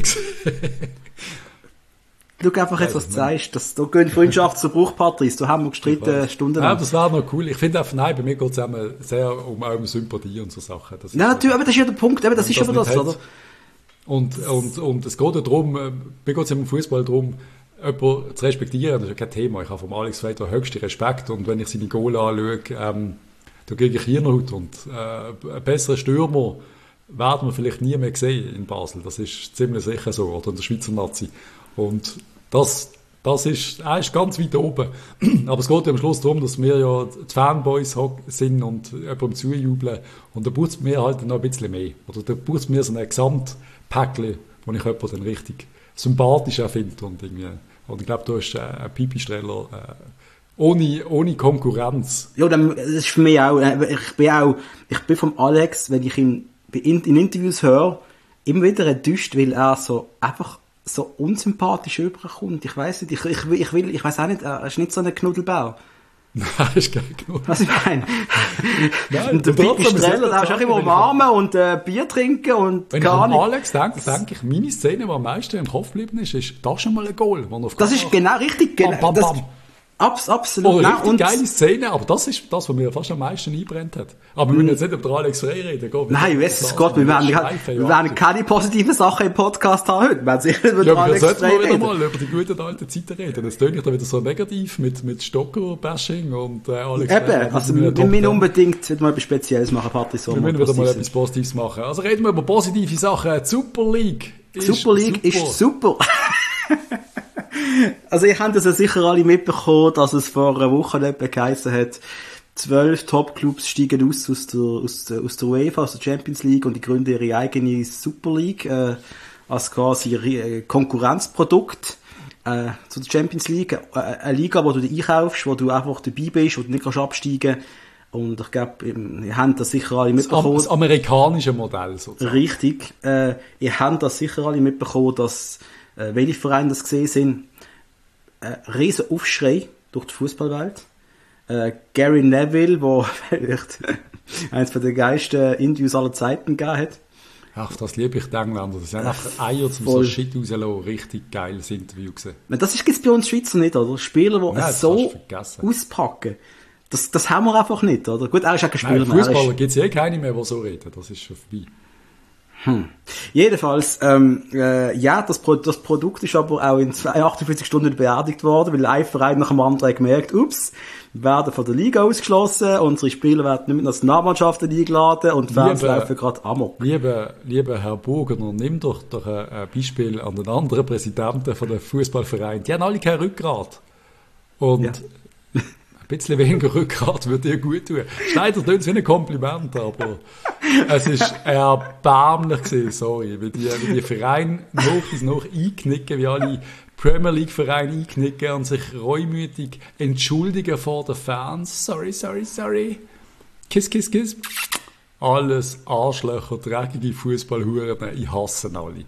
Schau einfach jetzt, was du sagst. Das, da gehen Freundschaft zu Bruch, Patrice. Da haben wir gestritten stundenlang. Ja, das wäre noch cool. Ich finde einfach, nein, bei mir geht es sehr um, um Sympathie und so Sachen. Das ja, natürlich, aber das ist ja der Punkt. Eben, das ist aber das, das oder? Und, und, und es geht ja darum, mir geht es im Fußball darum, jemanden zu respektieren. Das ist ja kein Thema. Ich habe vom Alex Frey den höchsten Respekt. Und wenn ich seine Goal anschaue, ähm, da kriege ich Hirnhaut. Und äh, einen besseren Stürmer werden wir vielleicht nie mehr sehen in Basel. Das ist ziemlich sicher so. Oder in der Schweizer Nazi. Und das, das ist, er ist ganz weit oben. Aber es geht ja am Schluss darum, dass wir ja die Fanboys sind und jemandem zujubeln. Und da braucht es mir halt noch ein bisschen mehr. Oder da braucht es mir so ein Gesamtpäckchen, wo ich jemanden dann richtig sympathisch finde. Und, irgendwie, und ich glaube, du hast einen Pipistrahler äh, ohne, ohne Konkurrenz. Ja, das ist für mich auch, ich bin auch, ich bin vom Alex, wenn ich ihn in, in Interviews höre, immer wieder enttäuscht, weil er so einfach so unsympathisch rüberkommt. Ich weiss nicht, ich, ich, ich will, ich weiss auch nicht, er ist nicht so ein Knuddelbär. Nein, ist kein Knuddelbär. Was ich meine? Nein, und der Pipi Streller, der ist auch immer umarmen und äh, Bier trinken und wenn gar nicht. Wenn ich an Alex denke, denke ich, meine Szene, die am meisten im Kopf geblieben ist, ist das schon mal ein Goal. Wo er auf das ist genau richtig. Genau, bam, bam, bam. Abs, absolut. Oh, richtig und geile Szene, aber das ist das, was mir fast am meisten einbrennt hat. Aber wir müssen jetzt nicht über den Alex Frey reden. Gott, nein, Jesus Gott, wir werden, wir werden keine positiven Sachen im Podcast haben heute. Wir werden sicher über den ja, Alex Frey reden. Wir sollten mal über die guten alten Zeiten reden. Jetzt töne ich da wieder so negativ mit, mit Stocker-Bashing und äh, Alex Eben, Frey. also wir müssen unbedingt wieder mal etwas Spezielles machen, Patrice. Wir müssen wieder mal etwas Positives machen. Also reden wir über positive Sachen. Die Super League ist Super League super. ist super. Also ihr habt das ja sicher alle mitbekommen, dass es vor einer Woche etwa geheissen hat, zwölf Top-Clubs steigen aus aus der, aus der, aus der UEFA, aus der Champions League und die gründen ihre eigene Super League, äh, als quasi äh, Konkurrenzprodukt äh, zu der Champions League. Äh, eine Liga, wo du dich einkaufst, wo du einfach dabei bist, wo du nicht kannst absteigen. Und ich glaube, ihr habt das sicher alle mitbekommen. Das amerikanische Modell sozusagen. Richtig. Äh, ihr habt das sicher alle mitbekommen, dass äh, welche Vereine das gesehen sind. Ein riesen Aufschrei durch die Fußballwelt. Äh, Gary Neville, der vielleicht eines der geilsten Interviews aller Zeiten gegeben hat. Ach, das liebe ich die Engländer. Das ist einfach Eier zum so Shit rauslassen. Richtig geiles Interview gewesen. Das ist jetzt bei uns Schweizer nicht, oder? Spieler, die Nein, so auspacken. Das, das haben wir einfach nicht, oder? Gut, er ist auch kein Spieler mehr. Fußballer gibt es eh keine mehr, die so reden. Das ist schon vorbei. Hm. Jedenfalls, ähm, äh, ja, das, Pro- das Produkt ist aber auch in achtundvierzig Stunden beerdigt worden, weil ein Verein nach dem anderen gemerkt, ups, wir werden von der Liga ausgeschlossen, unsere Spieler werden nicht mit Nationalmannschaften eingeladen und die Fans laufen gerade amok. Lieber, lieber Herr Burgener, nimm doch, doch ein, ein Beispiel an den anderen Präsidenten von den Fußballvereinen. Die haben alle kein Rückgrat. Und ja. Ein bisschen weniger Rückgrat würde dir gut tun. Schneider tut es wie ein Kompliment, aber es ist erbärmlich gewesen, sorry, wie die, wie die Vereine noch bis noch einknicken, wie alle Premier League Vereine einknicken und sich reumütig entschuldigen vor den Fans. Sorry, sorry, sorry. Kiss, kiss, kiss. Alles Arschlöcher, dreckige Fußballhuren, ich hasse alle.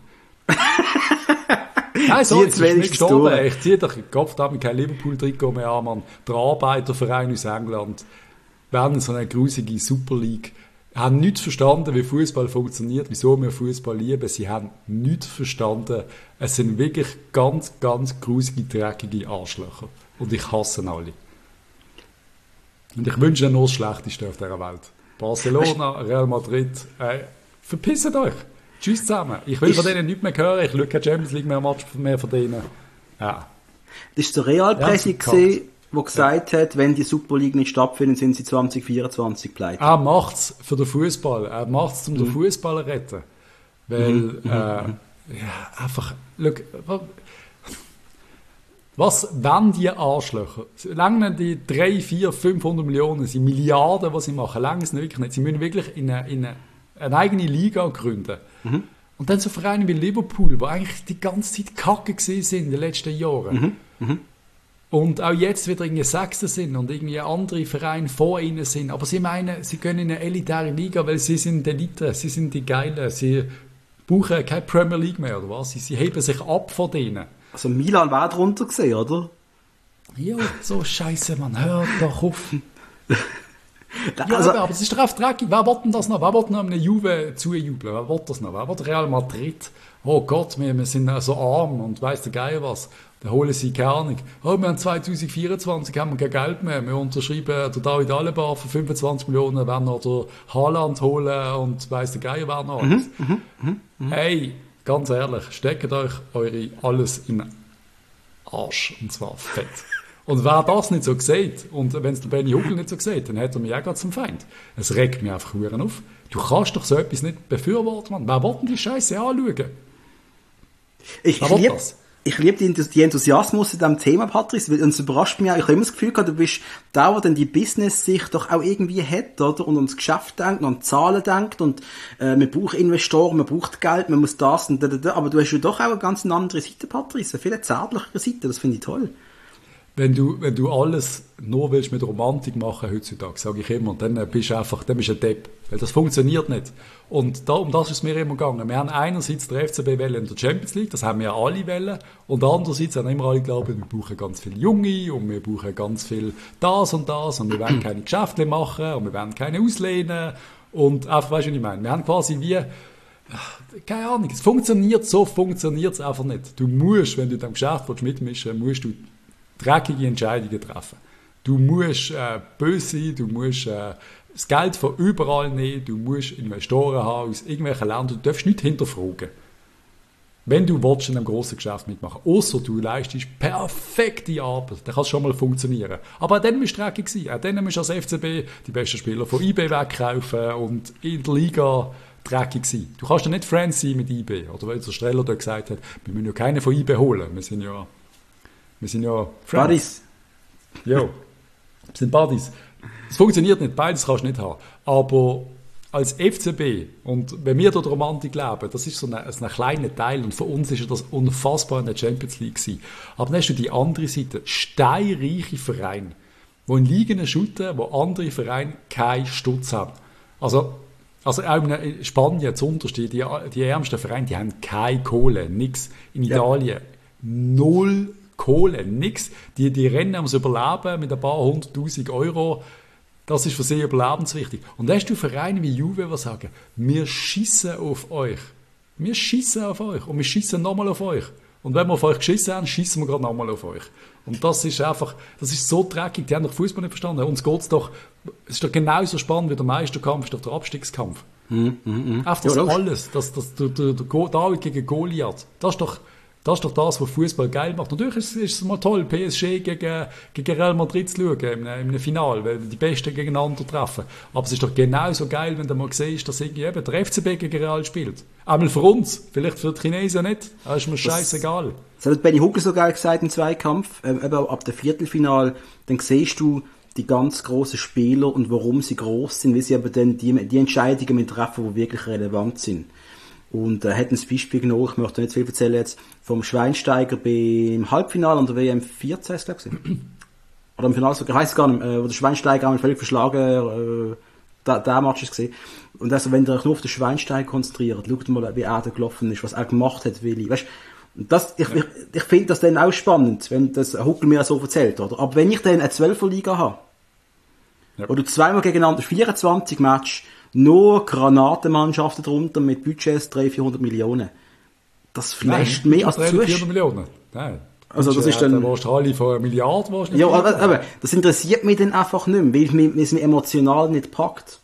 Nein, so, jetzt ist nicht gestorben. Ich ziehe doch den Kopf da mit kein Liverpool-Trikot mehr an, Mann. Der Arbeiterverein aus England werden so eine grusige Super League. Haben nichts verstanden, wie Fußball funktioniert, wieso wir Fußball lieben. Sie haben nichts verstanden. Es sind wirklich ganz, ganz grusige, dreckige Arschlöcher. Und ich hasse alle. Und ich wünsche ihnen nur das Schlechteste auf dieser Welt. Barcelona, Real Madrid, äh, verpisst euch! Tschüss zusammen. Ich will ist, von denen nichts mehr hören. Ich schaue keine Champions League mehr, Match mehr von denen. Ja. Das war der Real-Presse, ja, der gesagt ja. hat, wenn die Super League nicht stattfindet, sind sie zwanzig vierundzwanzig pleite. Er macht es für den Fußball. Er macht es, um mhm. den Fußball zu retten. Weil, mhm. äh, ja, einfach, look, Was wollen die Arschlöcher? Lange die drei, vier, fünfhundert Millionen, sind Milliarden, was sie machen, lange es nicht wirklich nicht. Sie müssen wirklich in eine, in eine, eine eigene Liga gründen. Mhm. Und dann so Vereine wie Liverpool, die eigentlich die ganze Zeit kacke gewesen sind in den letzten Jahren. Mhm. Mhm. Und auch jetzt wieder irgendwie Sechster sind und irgendwie andere Vereine vor ihnen sind. Aber sie meinen, sie gehen in eine elitäre Liga, weil sie sind die Elite, sie sind die Geilen, sie brauchen keine Premier League mehr, oder was? Sie, sie heben sich ab von denen. Also Milan war drunter gesehen, oder? Ja, so Scheiße, man, hört doch auf. Ja, also, aber das ist doch auf dreckig. Wer will denn das noch? Wer will noch einem Juve zujubeln? Wer will das noch? Wer will Real Madrid? Oh Gott, wir, wir sind so arm und weiss der Geier was. Da holen sie keine Ahnung. Oh, wir haben zwanzig vierundzwanzig haben wir kein Geld mehr. Wir unterschreiben der David Alaba für fünfundzwanzig Millionen, werden noch der Haaland holen und weiss der Geier wer noch alles. Mhm, mh, mh. Hey, ganz ehrlich, steckt euch eure alles in den Arsch. Und zwar fett. Und wer das nicht so sieht, und wenn es der Benny Huckel nicht so sieht, dann hat er mich auch gerade zum Feind. Es regt mich einfach verdammt auf. Du kannst doch so etwas nicht befürworten, Mann. Wer will denn die Scheiße anschauen? Ich liebe ich lieb den Enthusiasmus in diesem Thema, Patrice, weil uns überrascht mich auch. Ich habe immer das Gefühl gehabt, du bist der, der dann die Business-Sicht doch auch irgendwie hat, oder? Und ans Geschäft denkt, und an Zahlen denkt, und äh, man braucht Investoren, man braucht Geld, man muss das und da, da, da. Aber du hast ja doch auch eine ganz andere Seite, Patrice, eine viel zärtlichere Seite, das finde ich toll. Wenn du, wenn du alles nur willst mit Romantik machen heutzutage, sage ich immer, dann bist du einfach, dann bist du ein Depp. Weil das funktioniert nicht. Und da, um das ist es mir immer gegangen. Wir haben einerseits der F C B Welle in der Champions League, das haben wir alle Welle. Und andererseits haben immer alle geglaubt, wir brauchen ganz viele Junge und wir brauchen ganz viel das und das und wir wollen keine Geschäfte machen und wir wollen keine auslehnen. Und einfach, weißt du, was ich meine? Wir haben quasi wie, keine Ahnung, es funktioniert so, funktioniert es einfach nicht. Du musst, wenn du in diesem Geschäft mitmischen willst, musst du dreckige Entscheidungen treffen. Du musst äh, böse sein, du musst äh, das Geld von überall nehmen, du musst Investoren haben aus irgendwelchen Ländern, du darfst nicht hinterfragen. Wenn du willst, in einem grossen Geschäft mitmachen, ausser du leistest perfekte Arbeit, dann kann es schon mal funktionieren. Aber auch dann musst du dreckig sein, auch dann musst du als F C B die besten Spieler von I B wegkaufen und in der Liga dreckig sein. Du kannst ja nicht Friends sein mit I B, oder weil der Streller da gesagt hat, wir müssen ja keinen von I B holen, wir sind ja Wir sind ja Friends. Buddies. Ja, wir sind Buddies. Es funktioniert nicht, beides kannst du nicht haben. Aber als F C B, und wenn wir dort Romantik leben, das ist so ein, ein kleiner Teil, und für uns ist das unfassbar in der Champions League gewesen. Aber dann hast du die andere Seite, steinreiche Vereine, die in Ligen shooten, wo andere Vereine keinen Stutz haben. Also, also auch in Spanien, zuunterst, die, die ärmsten Vereine, die haben keine Kohle, nix. In Italien, ja. null Kohle, nix. Die, die rennen ums Überleben mit ein paar hunderttausend Euro. Das ist für sie überlebenswichtig. Und dann hast du Vereine wie Juve, die sagen, wir schiessen auf euch. Wir schiessen auf euch. Und wir schiessen nochmal auf euch. Und wenn wir auf euch geschissen haben, schiessen wir gerade nochmal auf euch. Und das ist einfach, das ist so dreckig. Die haben doch Fußball nicht verstanden. Uns geht's doch, es ist doch genauso spannend wie der Meisterkampf, ist doch der Abstiegskampf. Mm, mm, mm. Einfach das ja, alles. Das, das, der, der, der David gegen Goliath. Das ist doch, Das ist doch das, was Fußball geil macht. Natürlich ist, ist es mal toll, P S G gegen, gegen Real Madrid zu schauen, in einem, in einem Finale, weil die Besten gegeneinander treffen. Aber es ist doch genauso geil, wenn du mal siehst, dass irgendwie eben der F C B gegen Real spielt. Einmal für uns, vielleicht für die Chinesen nicht. Das ist mir scheißegal. Das hat Benny Huckel so geil gesagt im Zweikampf. Ähm, eben ab dem Viertelfinal, dann siehst du die ganz grossen Spieler und warum sie gross sind, wie sie aber dann die, die Entscheidungen mit treffen, die wirklich relevant sind. Und er äh, hat ein Beispiel genommen, ich möchte nicht zu viel erzählen jetzt, vom Schweinsteiger beim Halbfinale an der W M vierzehn, glaube ich. Oder im Finale, ich weiß gar nicht, äh, wo der Schweinsteiger einmal völlig verschlagen, äh, der, der Match ist gesehen. Und also, wenn ihr euch nur auf den Schweinsteiger konzentriert, schaut mal, wie er da gelaufen ist, was er gemacht hat, Willi. Weißt, und das, ich, ja. ich, ich finde das dann auch spannend, wenn das Huckel mir so erzählt, oder? Aber wenn ich dann eine Zwölferliga habe, ja. wo du zweimal gegeneinander vierundzwanzig Match, nur Granatenmannschaften drunter mit Budgets dreihundert, vierhundert Millionen. Das flasht mehr als du hast. vierhundert Millionen? Nein. Also das ist dann... Da warst du alle von einer Milliarde. Warst ja, aber, aber das interessiert mich dann einfach nicht mehr, weil es mich emotional nicht packt.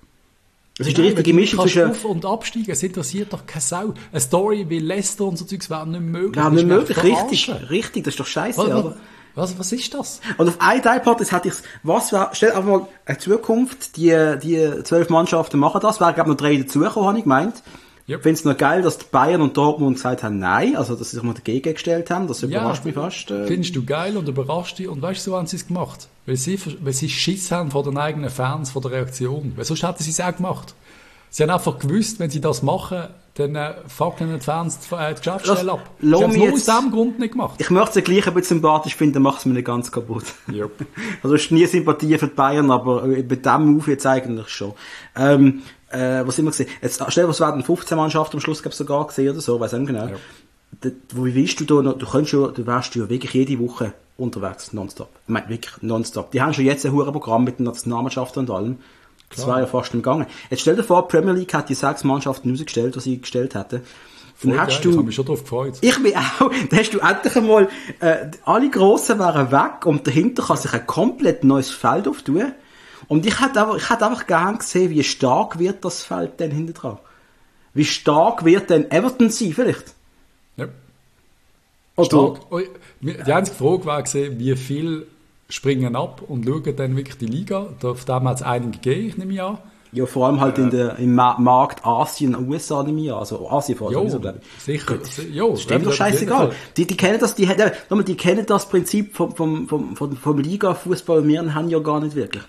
Das ist die Nein, richtige Mischung zwischen... Auf- und absteigen, es interessiert doch keine Sau. Eine Story wie Leicester und so Zeugs wäre nicht möglich. Ja, nicht möglich, richtig, richtig, das ist doch scheiße, was, oder? Was, was ist das? Und auf ein Teilpart hätte ich was wär, stell einfach mal eine Zukunft, die, die zwölf Mannschaften machen das, wäre, glaube ich, noch drei dazugekommen, habe ich gemeint. Ich finde es noch geil, dass die Bayern und Dortmund gesagt haben, nein, also dass sie sich mal dagegen gestellt haben, das überrascht ja, mich fast. Äh. Findest du geil und überrascht dich und weißt du, so haben sie es gemacht? Weil sie, weil sie Schiss haben vor den eigenen Fans, vor der Reaktion. Weil sonst hätten sie es auch gemacht. Sie haben einfach gewusst, wenn sie das machen, dann äh, fackeln die Fans die, äh, die Geschäftsstelle ab. Sie haben es nur aus diesem Grund nicht gemacht. Ich möchte es gleich ein bisschen sympathisch finden, macht es mir nicht ganz kaputt. Yep. Also es ist nie Sympathie für die Bayern, aber bei diesem Move jetzt eigentlich schon. Ähm, äh, was immer gesehen? Jetzt, stell dir, was werden fünfzehn Mannschaften am Schluss, glaube ich, sogar gesehen oder so, weiß ich nicht genau. Ja. Da, wie willst du da noch, du könntest ja, du wärst ja wirklich jede Woche unterwegs, nonstop. Ich meine, wirklich nonstop. Die haben schon jetzt ein hohes Programm mit den Nationalmannschaften und allem. Das war ja fast im Gange. Jetzt stell dir vor, die Premier League hat die sechs Mannschaften rausgestellt, die sie gestellt hätten. Dann Voll hast geil, du, ich habe mich schon darauf gefreut. Ich bin auch. Dann hast du endlich einmal, äh, alle Grossen wären weg und dahinter kann sich ein komplett neues Feld auftun. Und ich hätte einfach, ich hätte einfach gern gesehen, wie stark wird das Feld denn hinten dran. Wie stark wird denn Everton sein, vielleicht? Ja. Oder? Stark. Die einzige Frage war gesehen, wie viel springen ab und schauen dann wirklich die Liga. Da, von dem hat es einige gegeben, ich nehme an. Ja, vor allem halt äh, in der, im Ma- Markt Asien, U S A nehme ich an. Also Asien vor allem. Jo, sicher. Jo, das stimmt doch scheißegal. Die, die kennen das, die, die, die kennen das Prinzip vom, vom, vom, vom, vom Liga-Fußball. Wir haben ja gar nicht wirklich.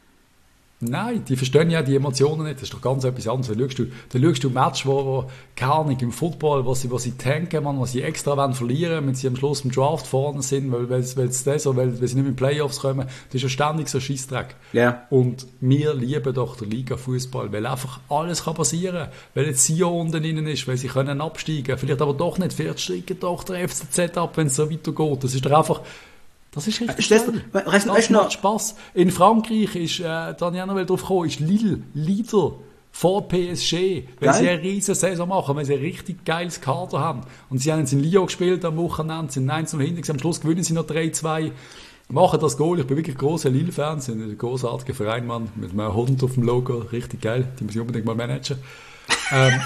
Nein, die verstehen ja die Emotionen nicht. Das ist doch ganz etwas anderes. Dann schaust du, dann schaust du Match, wo, wo keine Ahnung, im Football, wo sie, wo sie tanken, man, wo sie extra wollen verlieren, wenn sie am Schluss im Draft vorne sind, weil, weil, weil, das, weil, weil sie nicht mehr in die Playoffs kommen. Das ist ja ständig so ein Scheissdreck. Yeah. Und wir lieben doch den Liga-Fußball, weil einfach alles kann passieren. Weil jetzt Sion unten drin ist, weil sie können absteigen. Vielleicht aber doch nicht. Vielleicht steigen doch der F C Z ab, wenn es so weitergeht. Das ist doch einfach... Das ist richtig äh, geil. Das macht noch Spass. In Frankreich ist, äh, da habe ich auch noch drauf gekommen, ist Lille, Leader vor P S G, weil geil. Sie eine riesen Saison machen, weil sie ein richtig geiles Kader haben. Und sie haben jetzt in Lyon gespielt am Wochenende, sind eins null hinten, am Schluss gewinnen sie noch drei zwei, machen das Goal. Ich bin wirklich grosser Lille-Fan, sind ein großartiger Verein, Mann, mit einem Hund auf dem Logo, richtig geil, die muss ich unbedingt mal managen. ähm,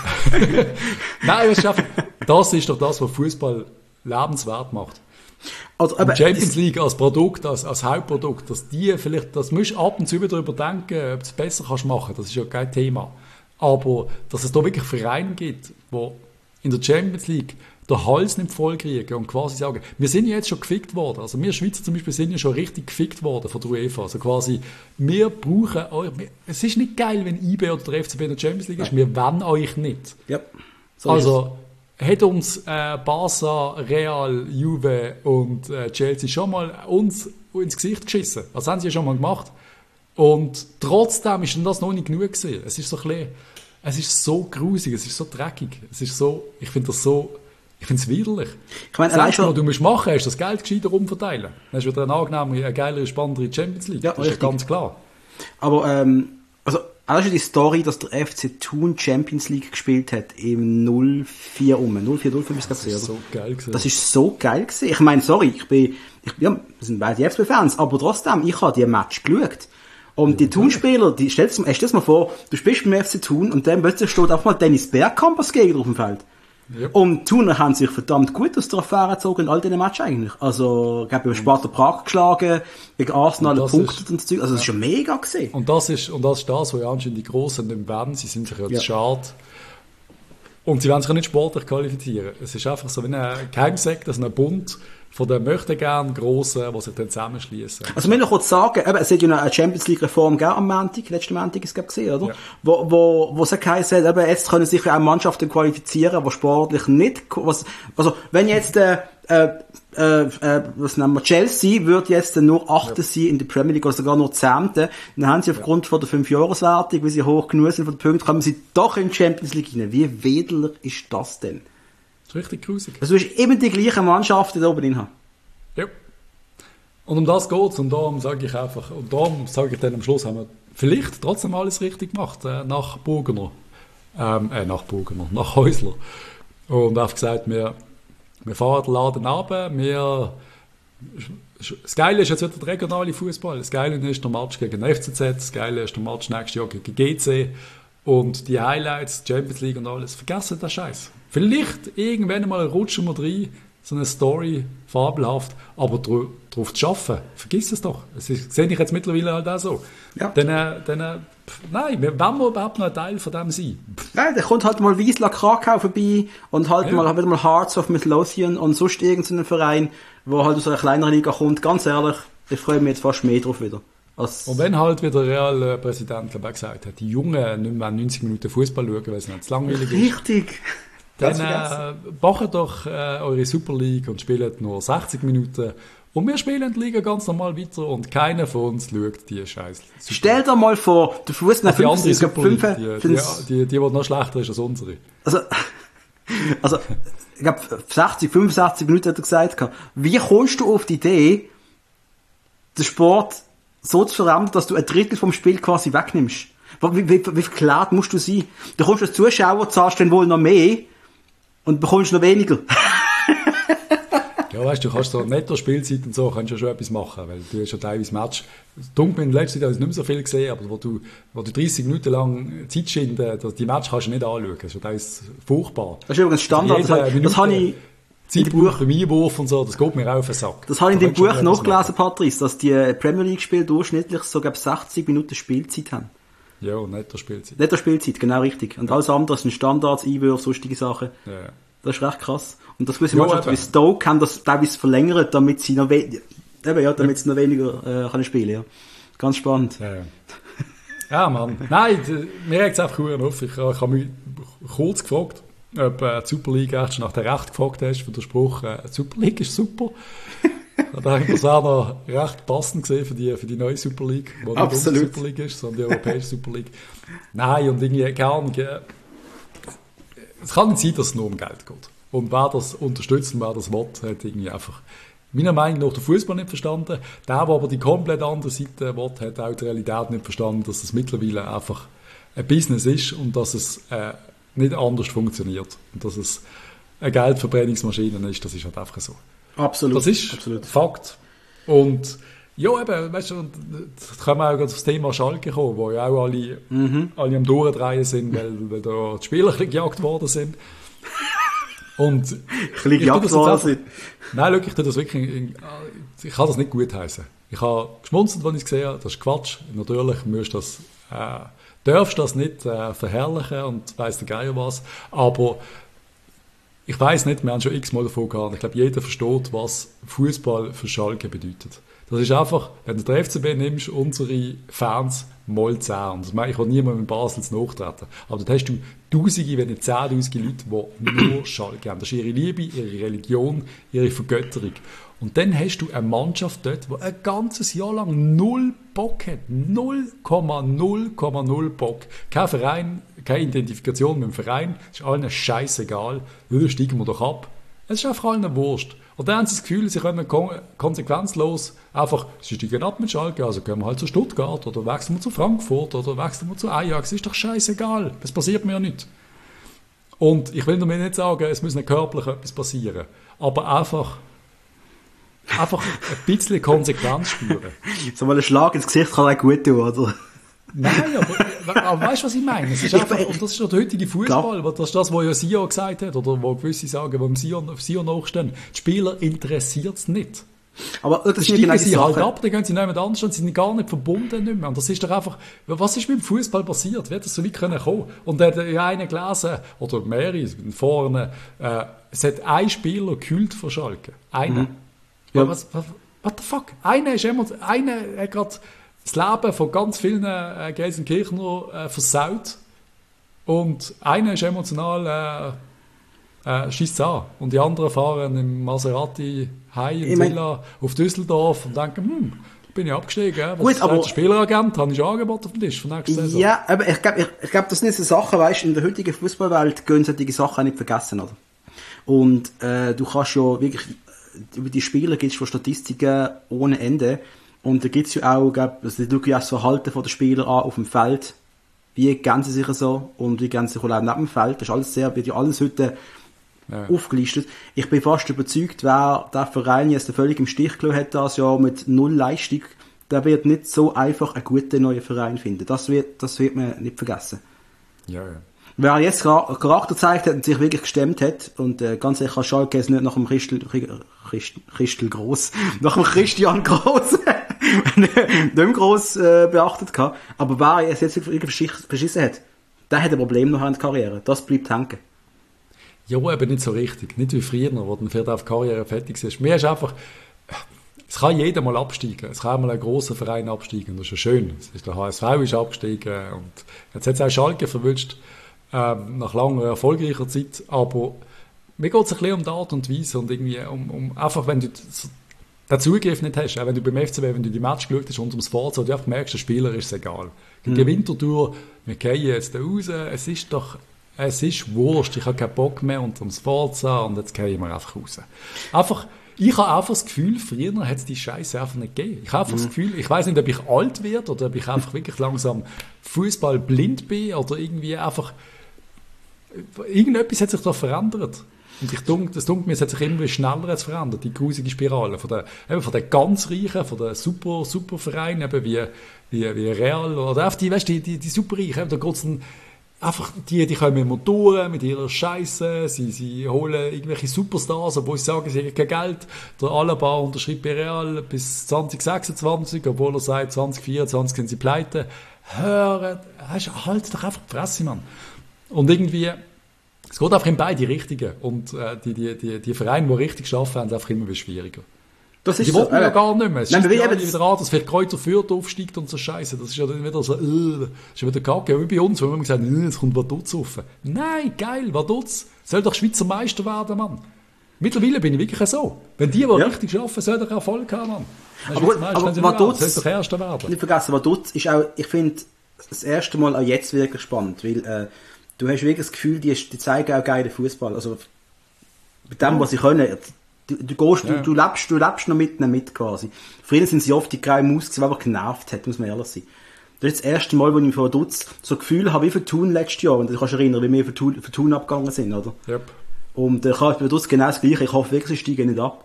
Nein, das ist, einfach, das ist doch das, was Fußball lebenswert macht. Also, aber Champions League als Produkt, als, als Hauptprodukt, dass die vielleicht, das musst du ab und zu darüber denken, ob du es besser kannst machen, das ist ja kein Thema. Aber, dass es da wirklich Vereine gibt, die in der Champions League den Hals nicht voll kriegen und quasi sagen, wir sind ja jetzt schon gefickt worden, also wir Schweizer zum Beispiel sind ja schon richtig gefickt worden von der UEFA, also quasi, wir brauchen euch, es ist nicht geil, wenn I B oder der F C B in der Champions League ist, wir wollen euch nicht. Ja, so also, hat uns äh, Barca, Real, Juve und äh, Chelsea schon mal uns ins Gesicht geschissen. Das haben sie ja schon mal gemacht. Und trotzdem ist das noch nicht genug gewesen. Es ist so ein bisschen, es ist so grusig, es ist so dreckig. Es ist so, ich finde das so, ich finde es widerlich. Ich meine, das Einzige, was du musst machen, ist das Geld gescheiter umverteilen. Dann hast du wieder eine angenehme, eine geilere, spannendere Champions League. Ja, das ist ja ganz klar. Aber, ähm, also, auch schon die Story, dass der F C Thun Champions League gespielt hat im null vier um. null vier null fünf ist das, das ist so geil gewesen. Das ist so geil gewesen. Ich meine, sorry, ich bin, ich, ja, wir sind beide F C B-Fans, aber trotzdem, ich habe die Match geschaut. Und ja, die Thun-Spieler, die, stellst du dir mal vor, du spielst beim F C Thun und dann plötzlich steht einfach mal Dennis Bergkamp als Gegner auf dem Feld. Ja. Und Thuner haben sich verdammt gut aus der Affäre gezogen in all diesen Matches eigentlich. Also, ich glaube, über Sparta Prag geschlagen, gegen Arsenal gepunktet und so. Also, das ist schon mega gesehen. Und das ist, und das ist das, was ja anscheinend die Grossen nicht werden. Sie sind sich jetzt ja schade. Und sie werden sich auch nicht sportlich qualifizieren. Es ist einfach so wie ein Geheimsekt, dass ein Bund von den möchten gern Grossen, die sich dann zusammenschließen. Also, wir noch kurz sagen, eben, es hat ja eine Champions League Reform gegeben am Montag, letzten Montag ist es gesehen, oder? Ja. Wo, wo, wo es geheißen hat, eben, jetzt können sich ja auch Mannschaften qualifizieren, die sportlich nicht, was, also, wenn jetzt, äh, äh, äh, was nennen wir, Chelsea würde jetzt nur Achter ja. sein in der Premier League oder sogar nur Zehnte, dann haben sie aufgrund ja. von der Fünf-Jahres-Wertung, wie sie hoch genug sind von den Punkten, kommen sie doch in die Champions League rein. Wie wedelig ist das denn? Das ist richtig grusig. Also du hast immer die gleichen Mannschaften da oben drin haben. Ja. Und um das geht es. Und darum sage ich einfach, und darum sage ich dann am Schluss, haben wir vielleicht trotzdem alles richtig gemacht, äh, nach Burgener. Ähm, äh, nach Burgener, nach Häusler. Und einfach gesagt, wir, wir fahren den Laden runter, wir, das Geile ist jetzt wieder der regionale Fußball. Das Geile ist der Match gegen den F C Z, das Geile ist der Match nächstes Jahr gegen G C. Und die Highlights, Champions League und alles, vergessen den Scheiß. Vielleicht irgendwann mal rutschen wir rein so eine Story, fabelhaft, aber dr- darauf zu arbeiten, vergiss es doch. Das ist, sehe ich jetzt mittlerweile halt auch so. Ja. Dann, äh, dann, äh, pff, nein, wenn wir überhaupt noch ein Teil von dem sein? Pff, Nein, da kommt halt mal Wiesla Krakau vorbei und halt Ja. mal, wieder mal Hearts of Midlothian und sonst irgendeinen Verein, wo halt aus einer kleineren Liga kommt. Ganz ehrlich, ich freue mich jetzt fast mehr drauf wieder. Als Und wenn halt wieder der Real-Präsident glaube ich, gesagt hat, die Jungen nicht mehr neunzig Minuten Fußball schauen, weil es nicht zu langweilig ist, richtig. dann Ganz vergessen. äh, macht doch äh, eure Super League und spielt nur sechzig Minuten. Und wir spielen die Liga ganz normal weiter und keiner von uns schaut die Scheiße. Stell dir mal vor, der Fuß nach Die andere fünf, Super League, fünf, die, die, fünf, die, die, die noch schlechter ist als unsere. also, also, ich glaube, sechzig, fünfundsechzig Minuten hat er gesagt. Wie kommst du auf die Idee, den Sport so zu verändern, dass du ein Drittel vom Spiel quasi wegnimmst? Wie, wie, wie verklärt musst du sein? Du kommst als Zuschauer, zahlst dann wohl noch mehr und bekommst noch weniger. Ja, weißt du, du kannst so Netto-Spielzeit und so, kannst du ja schon etwas machen, weil du hast ja teilweise Match. Dunkel in letzter Zeit habe ich nicht mehr so viel gesehen, aber wo du, wo du dreißig Minuten lang Zeit schinden, die Match kannst du nicht anschauen. Das ist ja teilweise furchtbar. Das ist übrigens Standard. Das, Jede habe- das Minute habe ich, Zeit braucht beim Einwurf und so, das geht mir auch auf den Sack. das habe ich in Da dem kannst du Buch schon etwas nachgelesen, Patrice, dass die Premier League Spiele durchschnittlich so, glaube sechzig Minuten Spielzeit haben. machen. Ja, Netto-Spielzeit. Nicht der Spielzeit, genau richtig. Und alles andere sind Standards, Einwürfe, sonstige Sachen. Ja, ja. Das ist recht krass. Und das wissen Ja, Mannschaften wie eben. Stoke haben das teilweise verlängert, damit sie noch, we eben, ja, damit sie noch weniger äh, können spielen. Ja. Ganz spannend. Ja, ja. Ja, Mann. Nein, d- mir regt es einfach verdammt auf. Ich, ich habe mich kurz gefragt, ob äh, die Super League erst nach der Recht gefragt hast für den Spruch, äh, die Super League ist super. Da habe ich das auch noch recht passend gesehen für die, für die neue Super League, die nicht Absolut. unsere Super League ist, sondern die europäische Super League. Nein, und irgendwie keine Ahnung. äh, Es kann nicht sein, dass es nur um Geld geht. Und wer das unterstützt und wer das will, hat irgendwie einfach meiner Meinung nach den Fußball nicht verstanden. Der, der aber die komplett andere Seite will, hat auch die Realität nicht verstanden, dass es mittlerweile einfach ein Business ist und dass es äh, nicht anders funktioniert. Und dass es eine Geldverbrennungsmaschine ist, das ist halt einfach so. Absolut. Das ist Absolut. Fakt. Und ja, eben, weißt du, da können wir auch auf das Thema Schalke kommen, wo ja auch alle, Mhm. alle am Durchdrehen sind, weil, weil da die Spieler ein bisschen gejagt worden sind. Und Ein bisschen ich tue gejagt das jetzt worden einfach- sind. Nein, schau, ich tue das wirklich, in- ich kann das nicht gut heißen. Ich habe geschmunzelt, als ich es gesehen habe, das ist Quatsch. Natürlich musst du das, äh, darfst das nicht äh, verherrlichen und weiss der Geier was, aber ich weiss nicht, wir haben schon x-mal davon gehabt. Ich glaube, jeder versteht, was Fußball für Schalke bedeutet. Das ist einfach, wenn du den F C B nimmst, unsere Fans mal zehn. Und das meine ich auch niemand in Basel zu nachtreten. Aber da hast du Tausende, wenn nicht Zehntausende Leute, die nur Schalke haben. Das ist ihre Liebe, ihre Religion, ihre Vergötterung. Und dann hast du eine Mannschaft dort, die ein ganzes Jahr lang null Bock hat. null Komma null Komma null Bock. Kein Verein, keine Identifikation mit dem Verein. Es ist allen scheißegal. Ja, steigen wir doch ab. Es ist einfach allen Wurst. Und dann haben sie das Gefühl, sie können kon konsequenzlos einfach, sie steigen ab mit Schalke, also gehen wir halt zu Stuttgart oder wechseln wir zu Frankfurt oder wechseln wir zu Ajax. Ist doch scheißegal. Das passiert mir ja nicht. Und ich will damit nicht sagen, es muss nicht körperlich etwas passieren. Aber einfach, einfach ein bisschen Konsequenz spüren. So mal ein Schlag ins Gesicht kann auch gut tun, oder? Nein, aber, aber weißt du, was ich meine? Es ist einfach, und das ist der heutige Fußball, das ist das, was ja Sion gesagt hat, oder wo gewisse sagen, wo im Sion, Sion nachstehen. Die Spieler interessiert es nicht. Aber das Dann ist nicht genau steigen die sie halt Sache. ab, dann gehen sie nicht mehr anstehen, sie sind gar nicht verbunden nicht mehr. Und das ist doch einfach, was ist mit dem Fußball passiert? Wie hat das so weit können kommen? Und da hat ja einer gelesen, oder mehrere, vorne, äh, es hat ein Spieler gekühlt von Schalke. Einer. Mhm. Ja. Was, was, what the fuck? Einer ist immer, einer hat gerade das Leben von ganz vielen äh, Gelsenkirchner äh, versaut. Und einer ist emotional, äh, äh, schießt an. Und die anderen fahren im Maserati heim in Ich mein- Villa auf Düsseldorf und denken, hm, bin ich abgestiegen. Was Gut, sagt aber- der Spieleragent, habe ich schon Angebot auf dem Tisch für nächste Saison. Ja, aber ich glaube, ich, ich glaub, das sind jetzt so Sachen, weißt du, in der heutigen Fußballwelt gehen solche Sachen auch nicht vergessen, oder? Und äh, du kannst ja wirklich, über die Spieler gibt es schon Statistiken ohne Ende. Und da gibt es ja auch, glaub, also, du ja das Verhalten der Spieler an auf dem Feld. Wie gehen sie sich so und wie gehen sie sich auch neben dem Feld. Das ist alles sehr, wird ja alles heute Ja. aufgelistet. Ich bin fast überzeugt, wer der Verein jetzt völlig im Stich gelassen hat, das Jahr mit null Leistung, der wird nicht so einfach einen guten neuen Verein finden. Das wird, das wird man nicht vergessen. Ja, ja. Wer jetzt Charakter gezeigt hat und sich wirklich gestemmt hat, und äh, ganz ehrlich, Schalke ist nicht nach dem Christel, Christel, Christel Gross, nach dem Christian Gross, nicht mehr gross äh, beachtet gehabt, aber wer es jetzt wirklich verschissen hat, der hat ein Problem noch in der Karriere. Das bleibt hängen. Ja, aber nicht so richtig. Nicht wie früher, wo dann vielleicht auf die Karriere fertig ist. Mir ist einfach, es kann jeder mal absteigen. Es kann auch mal ein grosser Verein absteigen. Das ist ja schön. Es ist der H S V ist abgestiegen und jetzt hat es auch Schalke verwünscht, ähm, nach langer, erfolgreicher Zeit. Aber mir geht es ein bisschen um die Art und Weise und irgendwie um, um einfach, wenn du den Zugriff nicht hast, auch wenn du beim F C B, wenn du die Match geschaut hast und ums Forza, und du einfach merkst, der Spieler ist es egal. Mhm. Die Wintertour, wir gehen jetzt da raus, es ist doch, es ist wurscht, ich habe keinen Bock mehr und ums Forza und jetzt gehen wir einfach raus. Einfach, ich habe einfach das Gefühl, früher hat es die Scheiße einfach nicht gegeben. Ich habe einfach mhm. das Gefühl, ich weiß nicht, ob ich alt werde oder ob ich einfach wirklich langsam Fußball blind bin oder irgendwie einfach, irgendetwas hat sich da verändert. Und ich denke, das denke mir, es hat sich immer schneller jetzt verändert, die grusige Spirale. Von den, eben von den ganz Reichen, von den super, super Vereinen, eben wie, wie, wie Real, oder auch die, weißt, die, die, die Superreichen, da geht's dann einfach, die, die kommen mit Motoren, mit ihrer Scheiße, sie, sie holen irgendwelche Superstars, obwohl sie sagen, sie haben kein Geld. Der Alaba unterschreibt bei Real bis zwanzig sechsundzwanzig, obwohl er sagt, zwanzig vierundzwanzig sind sie pleite. Hör, halt doch einfach die Fresse, Mann. Und irgendwie, es geht einfach in beide Richtungen. Und äh, die, die, die, die Vereine, die richtig arbeiten, haben es einfach immer schwieriger. Das ist die so, wollen äh, ja gar nicht mehr. Es ist ja wieder an, dass vielleicht Kräuter Fürth aufsteigt und so Scheiße. Das ist ja dann wieder so, äh, das ist wieder kacke. Wie bei uns, wo wir gesagt haben, es kommt Vaduz rauf. Nein, geil, Vaduz. Soll doch Schweizer Meister werden, Mann. Mittlerweile bin ich wirklich so. Wenn die, die ja. richtig arbeiten, sollen doch Erfolg haben, Mann. Aber, aber Vaduz, soll doch Erster werden. Nicht vergessen, Vaduz ist auch, ich finde, das erste Mal auch jetzt wirklich spannend, weil, äh, du hast wirklich das Gefühl, die, die zeigen auch geilen Fußball. Also, mit dem, was sie können. Du, du gehst, ja. du, du lebst, du lebst noch mit ihnen mit, quasi. Früher sind sie oft die graue Maus gewesen, die einfach genervt hat, muss man ehrlich sein. Das ist das erste Mal, wo ich von Dutz so Gefühl habe, wie für Thun letztes Jahr. Und du kannst dich erinnern, wie wir für Thun, für Thun abgegangen sind, oder? Yep. Und ich habe bei Dutz genau das Gleiche. Ich hoffe wirklich, sie steigen nicht ab.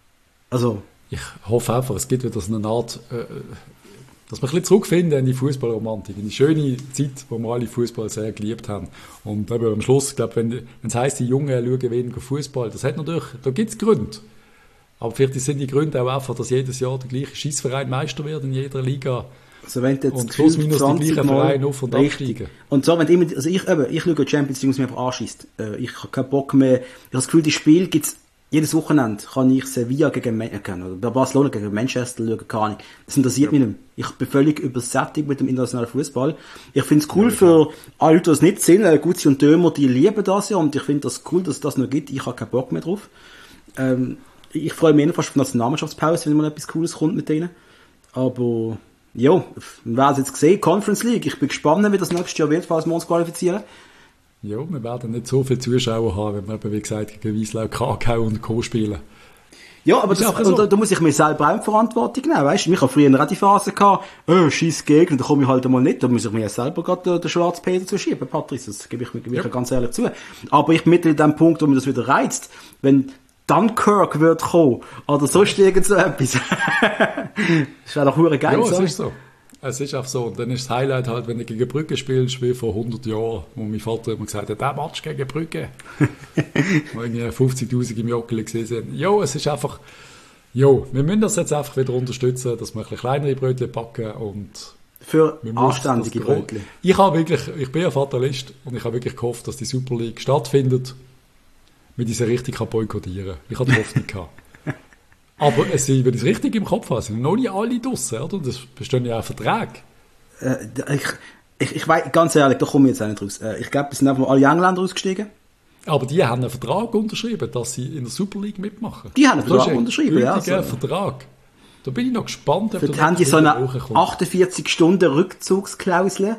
Also. Ich hoffe einfach, es gibt wieder so eine Art, äh, dass wir ein bisschen zurückfinden in die Fußballromantik, in die schöne Zeit, wo wir alle Fußball sehr geliebt haben. Und eben am Schluss, ich glaube, wenn, wenn es heisst, die Jungen schauen weniger Fußball, das hat natürlich, da gibt es Gründe. Aber vielleicht sind die Gründe auch einfach, dass jedes Jahr der gleiche Scheissverein Meister wird in jeder Liga. Also wenn du jetzt und plus minus die gleichen Vereine auf- und absteigen. Und so, wenn immer, also ich, eben, ich schaue die Champions League, was mich einfach anschießt. Ich habe keinen Bock mehr. Ich habe das Gefühl, die Spiele gibt's jedes Wochenende kann ich Sevilla gegen Man- oder Barcelona gegen Manchester schauen, keine Ahnung. Das interessiert ja. mich nicht mehr. Ich bin völlig übersättigt mit dem internationalen Fußball. Ich finde es cool ja, für alle, die das nicht sehen. Gutzi und Dömer, die lieben das ja und ich finde das cool, dass es das noch gibt. Ich habe keinen Bock mehr drauf. Ähm, ich freue mich fast auf die Nationalmannschaftspause, wenn mal etwas Cooles kommt mit denen. Aber ja, wir werden es jetzt sehen. Conference League. Ich bin gespannt, wie das nächstes Jahr wird, falls wir uns qualifizieren. Ja, wir werden nicht so viele Zuschauer haben, wenn wir eben, wie gesagt, gegen Wieslau, Krakau und Co. spielen. Ja, aber das, so. da, da muss ich mir selber auch in Verantwortung nehmen, weißt du? Ich habe früher auch die Phase gehabt, äh, scheiß Gegner, da komme ich halt einmal nicht, da muss ich mir selber gerade den, den Schwarzpeter zu schieben, Patrice, das gebe ich mir gebe ich ja. ganz ehrlich zu. Aber ich bin mit in dem Punkt, wo mir das wieder reizt, wenn Dunkirk wird kommen, oder sonst irgend so etwas. Das wäre doch verdammt geil. Ja, es ist so. Es ist auch so. Und dann ist das Highlight halt, wenn du gegen Brügge spielst, wie vor hundert Jahren, wo mein Vater immer gesagt hat, der Match gegen Brügge. Wo irgendwie fünfzigtausend im Joggeli gesehen sind. Jo, es ist einfach, jo, wir müssen das jetzt einfach wieder unterstützen, dass wir ein bisschen kleinere Brötchen backen und für anständige Brötchen. Ich habe wirklich, ich bin ein Fatalist und ich habe wirklich gehofft, dass die Super League stattfindet, mit dieser richtig boykottieren kann. Ich habe die Hoffnung gehabt. Aber es sind, wenn ich es richtig im Kopf habe, sind noch nicht alle draussen, oder? Das bestehen ja auch Verträge. Äh, ich, ich, ich weiß, ganz ehrlich, da komme ich jetzt auch nicht raus. Äh, ich glaube, es sind einfach alle Engländer ausgestiegen. Aber die haben einen Vertrag unterschrieben, dass sie in der Super League mitmachen. Die haben einen Vertrag ein unterschrieben, ja. Also. Vertrag. Da bin ich noch gespannt, ob für haben die so eine achtundvierzig Stunden Rückzugsklausel.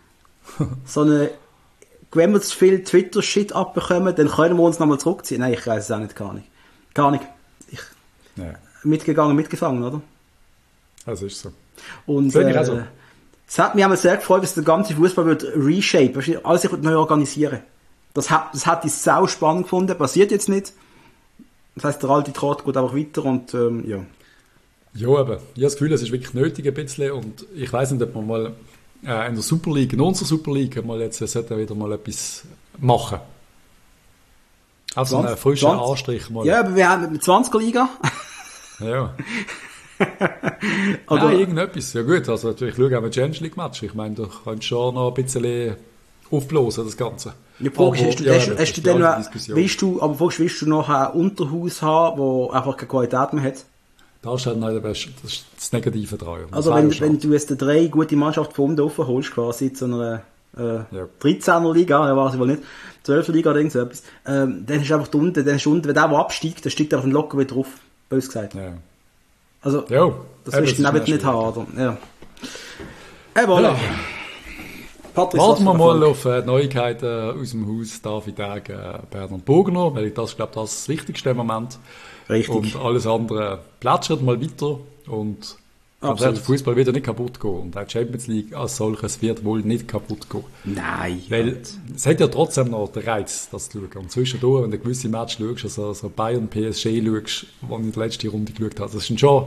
So eine, wenn wir zu viel Twitter-Shit abbekommen, dann können wir uns nochmal zurückziehen. Nein, ich weiß es auch nicht, gar nicht. Gar nicht. Ja. Mitgegangen, mitgefangen, oder? Das ist so. Und äh, also. Es hat mich auch sehr gefreut, dass der ganze Fußball wird reshape, alles sich neu organisieren. Das hat, das hat ich sau spannend gefunden, passiert jetzt nicht. Das heisst, der alte Trott geht einfach weiter und ähm, ja. Ja, aber ich habe das Gefühl, es ist wirklich nötig ein bisschen und ich weiss nicht, ob man mal äh, in der Super League, in unserer Super League, mal jetzt sollten wir wieder mal etwas machen. Also einen frischen zwanzig Anstrich mal. Ja, aber wir haben eine zwanziger-Liga. Ja. Oder ja, irgendetwas. Ja gut, also natürlich schauen wir auch ein Champions League Match. Ich meine, du kannst schon noch ein bisschen aufblasen, das Ganze. Ja, fragst, hast du, ja, hast, hast du denn noch, willst du, aber fragst, willst du noch ein Unterhaus haben, das einfach keine Qualität mehr hat? Das ist halt noch das, das, ist das Negative dran. Also wenn, wenn du jetzt drei gute Mannschaften von unten offen holst, quasi zu einer äh, ja. dreizehner Liga, ja weiß ich wohl nicht, zwölfer Liga oder irgend so etwas, ähm, dann hast du einfach unten, dann hast du unten, wenn der, der absteigt, dann steigt er auf den locker wieder drauf, bös gesagt. Ja. Also, ja. das willst du dann nicht haben, oder? Ja. Äh, voilà. Ja. Patrick, warten wir mal auf äh, Neuigkeiten aus dem Haus David Egg, äh, Bernhard Bogner, weil ich das, glaube das ist das Wichtigste im Moment. Richtig. Und alles andere plätschert mal weiter und der Fußball wird ja nicht kaputt gehen. Und die Champions League als solches wird wohl nicht kaputt gehen. Nein. Weil es hat ja trotzdem noch den Reiz, das zu schauen. Und zwischendurch, wenn du gewisse Match schaust, also so Bayern P S G schaust, wo ich die letzte Runde geschaut habe, das ist schon,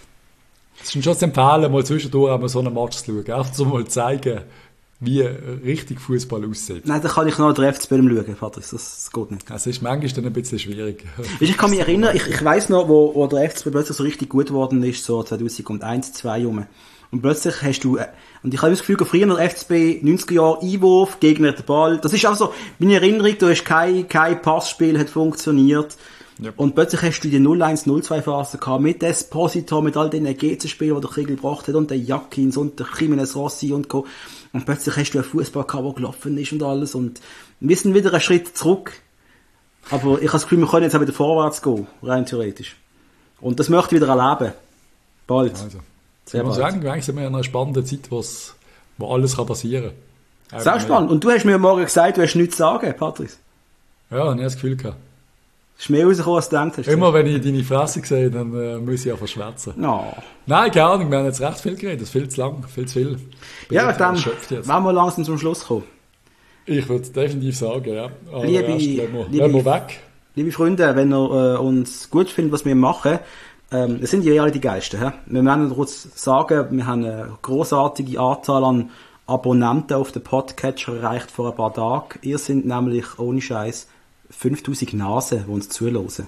das ist schon zu empfehlen, mal zwischendurch einmal so einen Match zu schauen. Einfach so mal zeigen, wie richtig Fußball aussieht. Nein, da kann ich noch den F C B schauen, Patrick, das, das geht nicht. Es ist manchmal dann ein bisschen schwierig. Ich kann mich erinnern, ich, ich weiss noch, wo, wo der F C B plötzlich so richtig gut geworden ist, so zweitausendeins, zwei rum. Und plötzlich hast du, und ich habe das Gefühl, früher der F C B, neunziger Jahre, Einwurf, Gegner den Ball, das ist auch so, meine Erinnerung, du hast kein, kein Passspiel, hat funktioniert. Yep. Und plötzlich hast du die null eins null zwei Phase gehabt, mit Esposito, mit all den G C-Spielen, die der Kriegel gebracht hat, und der Jakins und der Jimenez Rossi und Co. Und plötzlich hast du einen Fußball gehabt, der gelaufen ist und alles. Und wir sind wieder einen Schritt zurück. Aber ich habe das Gefühl, wir können jetzt auch wieder vorwärts gehen, rein theoretisch. Und das möchte ich wieder erleben. Bald. Also, Sehr ich muss bald. sagen, eigentlich sind wir in einer spannenden Zeit, wo alles kann passieren kann. Sehr spannend. Und du hast mir morgen gesagt, du hast nichts zu sagen, Patrick. Ja, ich habe das Gefühl gehabt. Es ist mehr rausgekommen, als du gedacht hast. Immer wenn ich deine Fresse sehe, dann äh, muss ich auch verschwätzen. No. Nein, keine Ahnung, wir haben jetzt recht viel geredet. Das ist viel zu lang, viel zu viel. Bin ja, dann wollen wir langsam zum Schluss kommen. Ich würde definitiv sagen, ja. Aber liebe, erst, wenn wir, liebe, wenn wir weg. Liebe Freunde, wenn ihr äh, uns gut findet, was wir machen, ähm, das sind ja alle die Geilsten. He? Wir werden kurz sagen, wir haben eine grossartige Anzahl an Abonnenten auf den Podcatcher erreicht vor ein paar Tagen. Ihr sind nämlich, ohne Scheiß, fünftausend Nasen, die uns zuhören.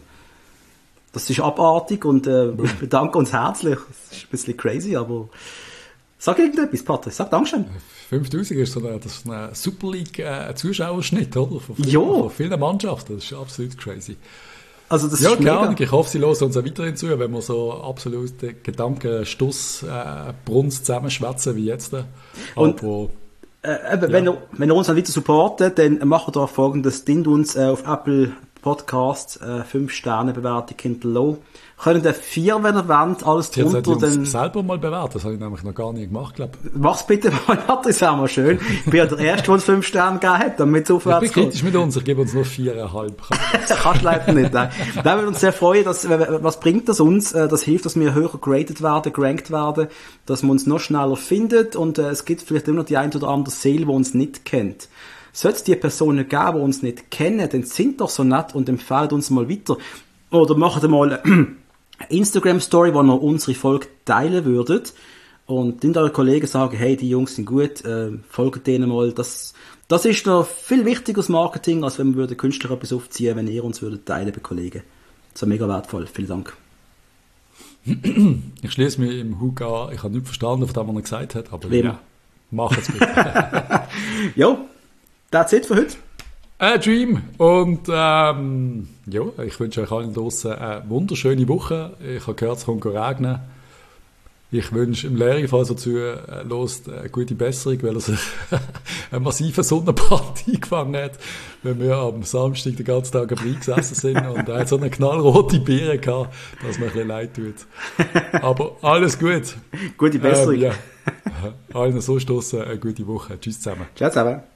Das ist abartig und äh, wir bedanken uns herzlich. Das ist ein bisschen crazy, aber sag irgendetwas, Patrick. Sag Dankeschön. fünftausend ist so ein, das ist ein Super League-Zuschauerschnitt, oder? Von vielen, ja. Von vielen Mannschaften. Das ist absolut crazy. Also das ja, ist keine Ahnung. Ich hoffe, sie hören uns auch weiterhin zu, wenn wir so absolute Gedankenstuss, äh, Brunst zusammenschwätzen wie jetzt. Und aber, Äh, eben, ja. wenn, ihr, wenn ihr uns dann weiter supportet, dann macht ihr folgendes, dient uns äh, auf Apple Podcasts äh, fünf Sterne Bewertung hinterlassen. Können ihr vier, wenn ihr wollt, alles drunter. Jetzt dann selber mal bewerten, das habe ich nämlich noch gar nicht gemacht, glaube ich. Mach's bitte mal, das wäre mal schön. Ich bin ja der Erste, der uns fünf Sterne gegeben hat, damit es aufwärts geht. Ich bin kritisch mit uns, ich gebe uns nur viereinhalb. Kannst leider nicht, nein. Da würde uns sehr freuen, dass, was bringt das uns? Das hilft, dass wir höher geratet werden, gerankt werden, dass man uns noch schneller findet und äh, es gibt vielleicht immer noch die ein oder andere Seele, die uns nicht kennt. Sollte es die Personen geben, die uns nicht kennen, dann sind doch so nett und empfehlen uns mal weiter. Oder macht mal eine Instagram-Story, wo ihr unsere Folge teilen würdet. Und dann eure Kollegen sagen, hey, die Jungs sind gut, äh, folgt denen mal. Das, das ist noch viel wichtigeres Marketing, als wenn wir Künstler etwas aufziehen, wenn ihr uns würdet teilen bei Kollegen. Das ist mega wertvoll. Vielen Dank. Ich schließe mich im Hug an. Ich habe nicht verstanden, was er gesagt hat, aber Wem? Ja, mach es bitte. Jo, that's it für heute. A Dream. Und ähm, ja, ich wünsche euch allen draussen eine wunderschöne Woche. Ich habe gehört, es kommt regnen. Ich wünsche im Larry, falls er zu äh, lost, eine gute Besserung, weil er sich eine massive Sonnenbrand eingefangen hat, wenn wir am Samstag den ganzen Tag am Rhein gesessen sind und er hat so eine knallrote Beere gehabt, dass mir ein bisschen leid tut. Aber alles gut. Gute Besserung. Ähm, ja. Allen so stossen, eine gute Woche. Tschüss zusammen. Ciao zusammen.